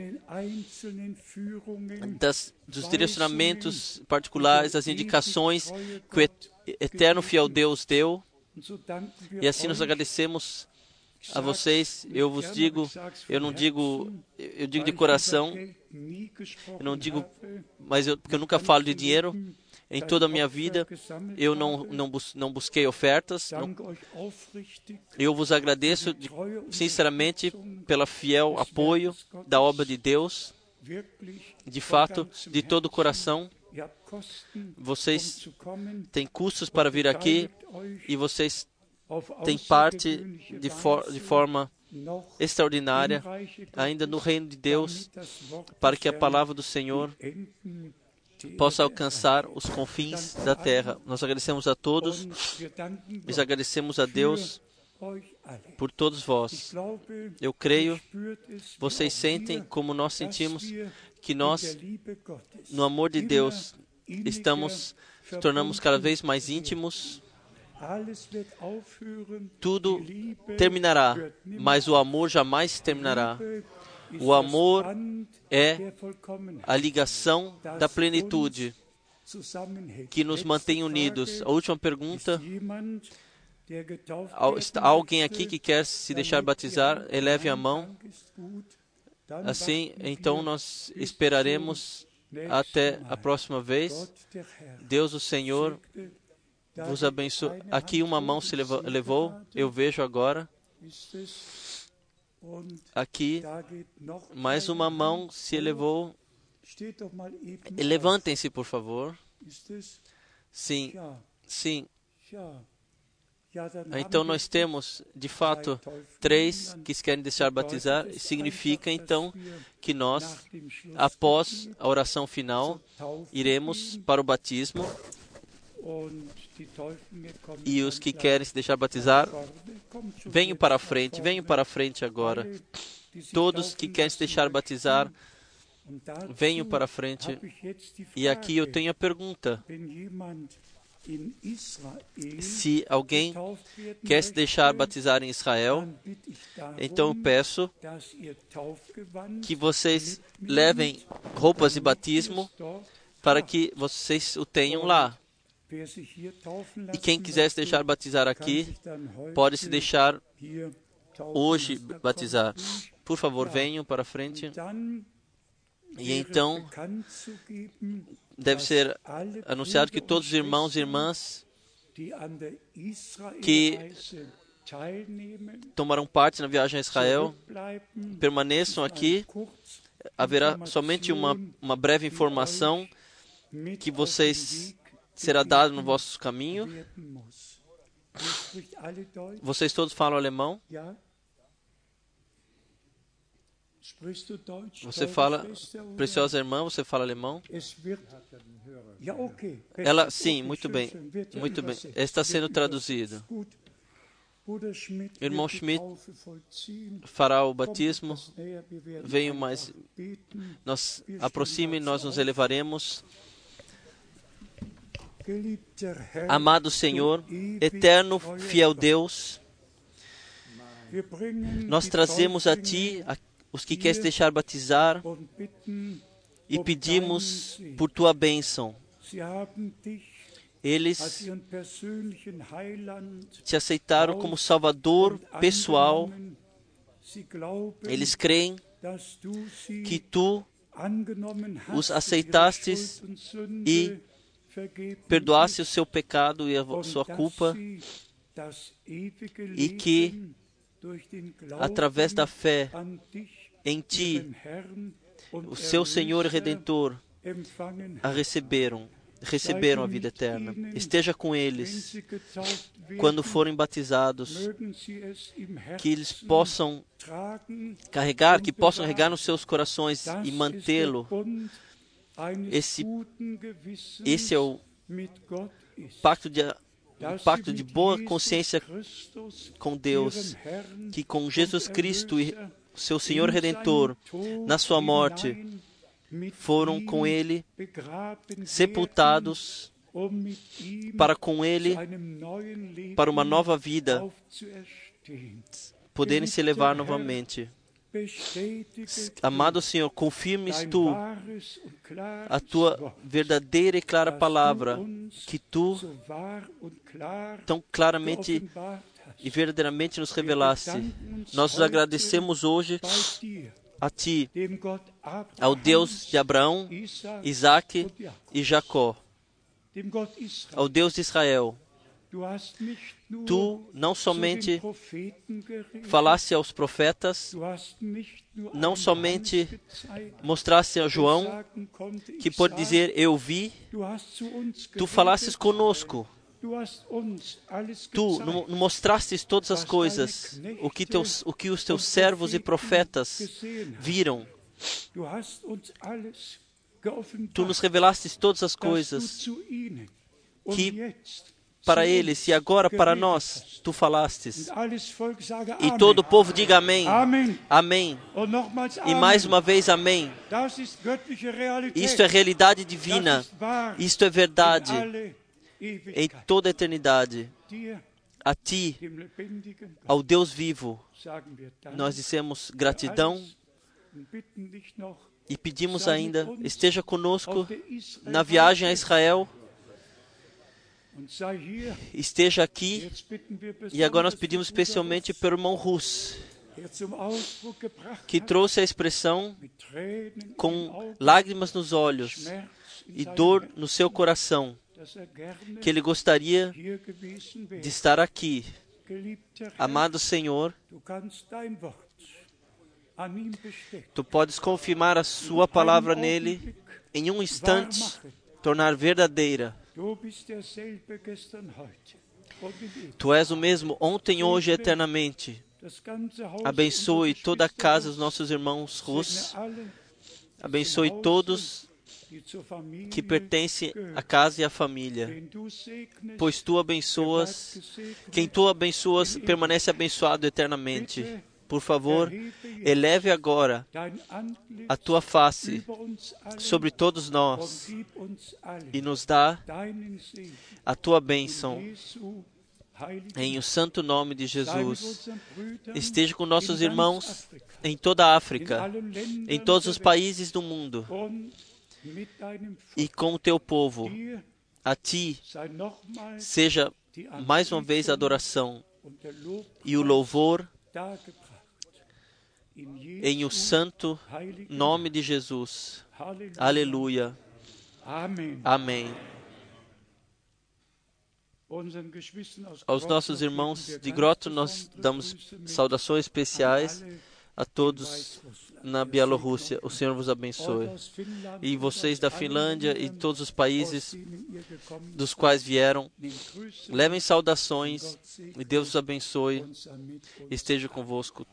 dos direcionamentos particulares, das indicações que o eterno fiel Deus deu. E assim nós agradecemos a vocês. Eu vos digo, eu digo de coração, eu não digo, porque eu nunca falo de dinheiro. Em toda a minha vida, eu não busquei ofertas. Eu vos agradeço sinceramente pelo fiel apoio da obra de Deus. De fato, de todo o coração. Vocês têm custos para vir aqui e vocês têm parte de forma extraordinária ainda no reino de Deus, para que a palavra do Senhor possa alcançar os confins da terra. Nós agradecemos a todos e agradecemos a Deus por todos vós. Eu creio, vocês sentem como nós sentimos, que nós, no amor de Deus, tornamos cada vez mais íntimos. Tudo terminará, mas o amor jamais terminará. O amor é a ligação da plenitude que nos mantém unidos. A última pergunta. Há alguém aqui que quer se deixar batizar? Eleve a mão. Assim, então nós esperaremos até a próxima vez. Deus, o Senhor, vos abençoe. Aqui uma mão se levou, eu vejo agora. Aqui, mais uma mão se elevou. Levantem-se, por favor. Sim, sim. Então nós temos, de fato, 3 que querem deixar batizar. Significa, então, que nós, após a oração final, iremos para o batismo. E os que querem se deixar batizar, venham para a frente agora. Todos que querem se deixar batizar, venham para a frente. E aqui eu tenho a pergunta. Se alguém quer se deixar batizar em Israel, então eu peço que vocês levem roupas de batismo para que vocês o tenham lá. E quem quiser se deixar batizar aqui, pode se deixar hoje batizar. Por favor, venham para a frente. E então, deve ser anunciado que todos os irmãos e irmãs que tomarão parte na viagem a Israel permaneçam aqui. Haverá somente uma breve informação que vocês será dado no vosso caminho. Vocês todos falam alemão? Você fala, preciosa irmã, você fala alemão? Ela, sim, muito bem, muito bem. Está sendo traduzido. O irmão Schmidt fará o batismo. Venham mais. Aproxime, nós nos elevaremos. Amado Senhor, eterno, fiel Deus, nós trazemos a Ti os que querem se deixar batizar e pedimos por Tua bênção. Eles Te aceitaram como Salvador pessoal. Eles creem que Tu os aceitastes e perdoasse o seu pecado e a sua culpa, e que, através da fé em Ti, o seu Senhor e Redentor, receberam a vida eterna. Esteja com eles quando forem batizados, que eles possam carregar, nos seus corações e mantê-lo. Esse é o pacto de boa consciência com Deus, que com Jesus Cristo, seu Senhor Redentor, na sua morte, foram com Ele sepultados para com Ele, para uma nova vida, poderem se elevar novamente. Amado Senhor, confirmes Tu a Tua verdadeira e clara palavra, que Tu tão claramente e verdadeiramente nos revelaste. Nós nos agradecemos hoje a Ti, ao Deus de Abraão, Isaque e Jacó, ao Deus de Israel. Tu não somente falaste aos profetas, não somente mostraste a João, que pode dizer, eu vi, Tu falastes conosco. Tu mostrastes todas as coisas, o que os Teus servos e profetas viram. Tu nos revelastes todas as coisas que para eles e agora para nós Tu falastes. E todo o povo diga amém. Amém. E mais uma vez amém. Isto é realidade divina. Isto é verdade em toda a eternidade. A Ti, ao Deus vivo, nós dissemos gratidão e pedimos ainda, esteja conosco na viagem a Israel. Esteja aqui. E agora nós pedimos especialmente pelo irmão Rus, que trouxe a expressão com lágrimas nos olhos e dor no seu coração, que ele gostaria de estar aqui. Amado Senhor, Tu podes confirmar a sua palavra nele em um instante, tornar verdadeira. Tu és o mesmo ontem, hoje e eternamente. Abençoe toda a casa dos nossos irmãos russos. Abençoe todos que pertencem à casa e à família. Pois tu abençoas, quem tu abençoas permanece abençoado eternamente. Por favor, eleve agora a tua face sobre todos nós e nos dá a tua bênção. Em o santo nome de Jesus, esteja com nossos irmãos em toda a África, em todos os países do mundo, e com o teu povo. A ti seja mais uma vez a adoração e o louvor em o santo nome de Jesus. Aleluia. Amém. Aos nossos irmãos de Groto, nós damos saudações especiais a todos na Bielorrússia. O Senhor vos abençoe. E vocês da Finlândia e todos os países dos quais vieram, levem saudações e Deus os abençoe. Esteja convosco.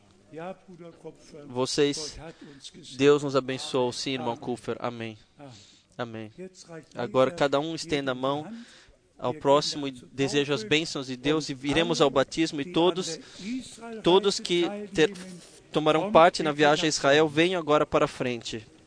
Vocês, Deus nos abençoe. Sim, irmão Kupfer. Amém. Amém. Agora cada um estenda a mão ao próximo e desejo as bênçãos de Deus, e iremos ao batismo, e todos que tomarão parte na viagem a Israel, venham agora para a frente.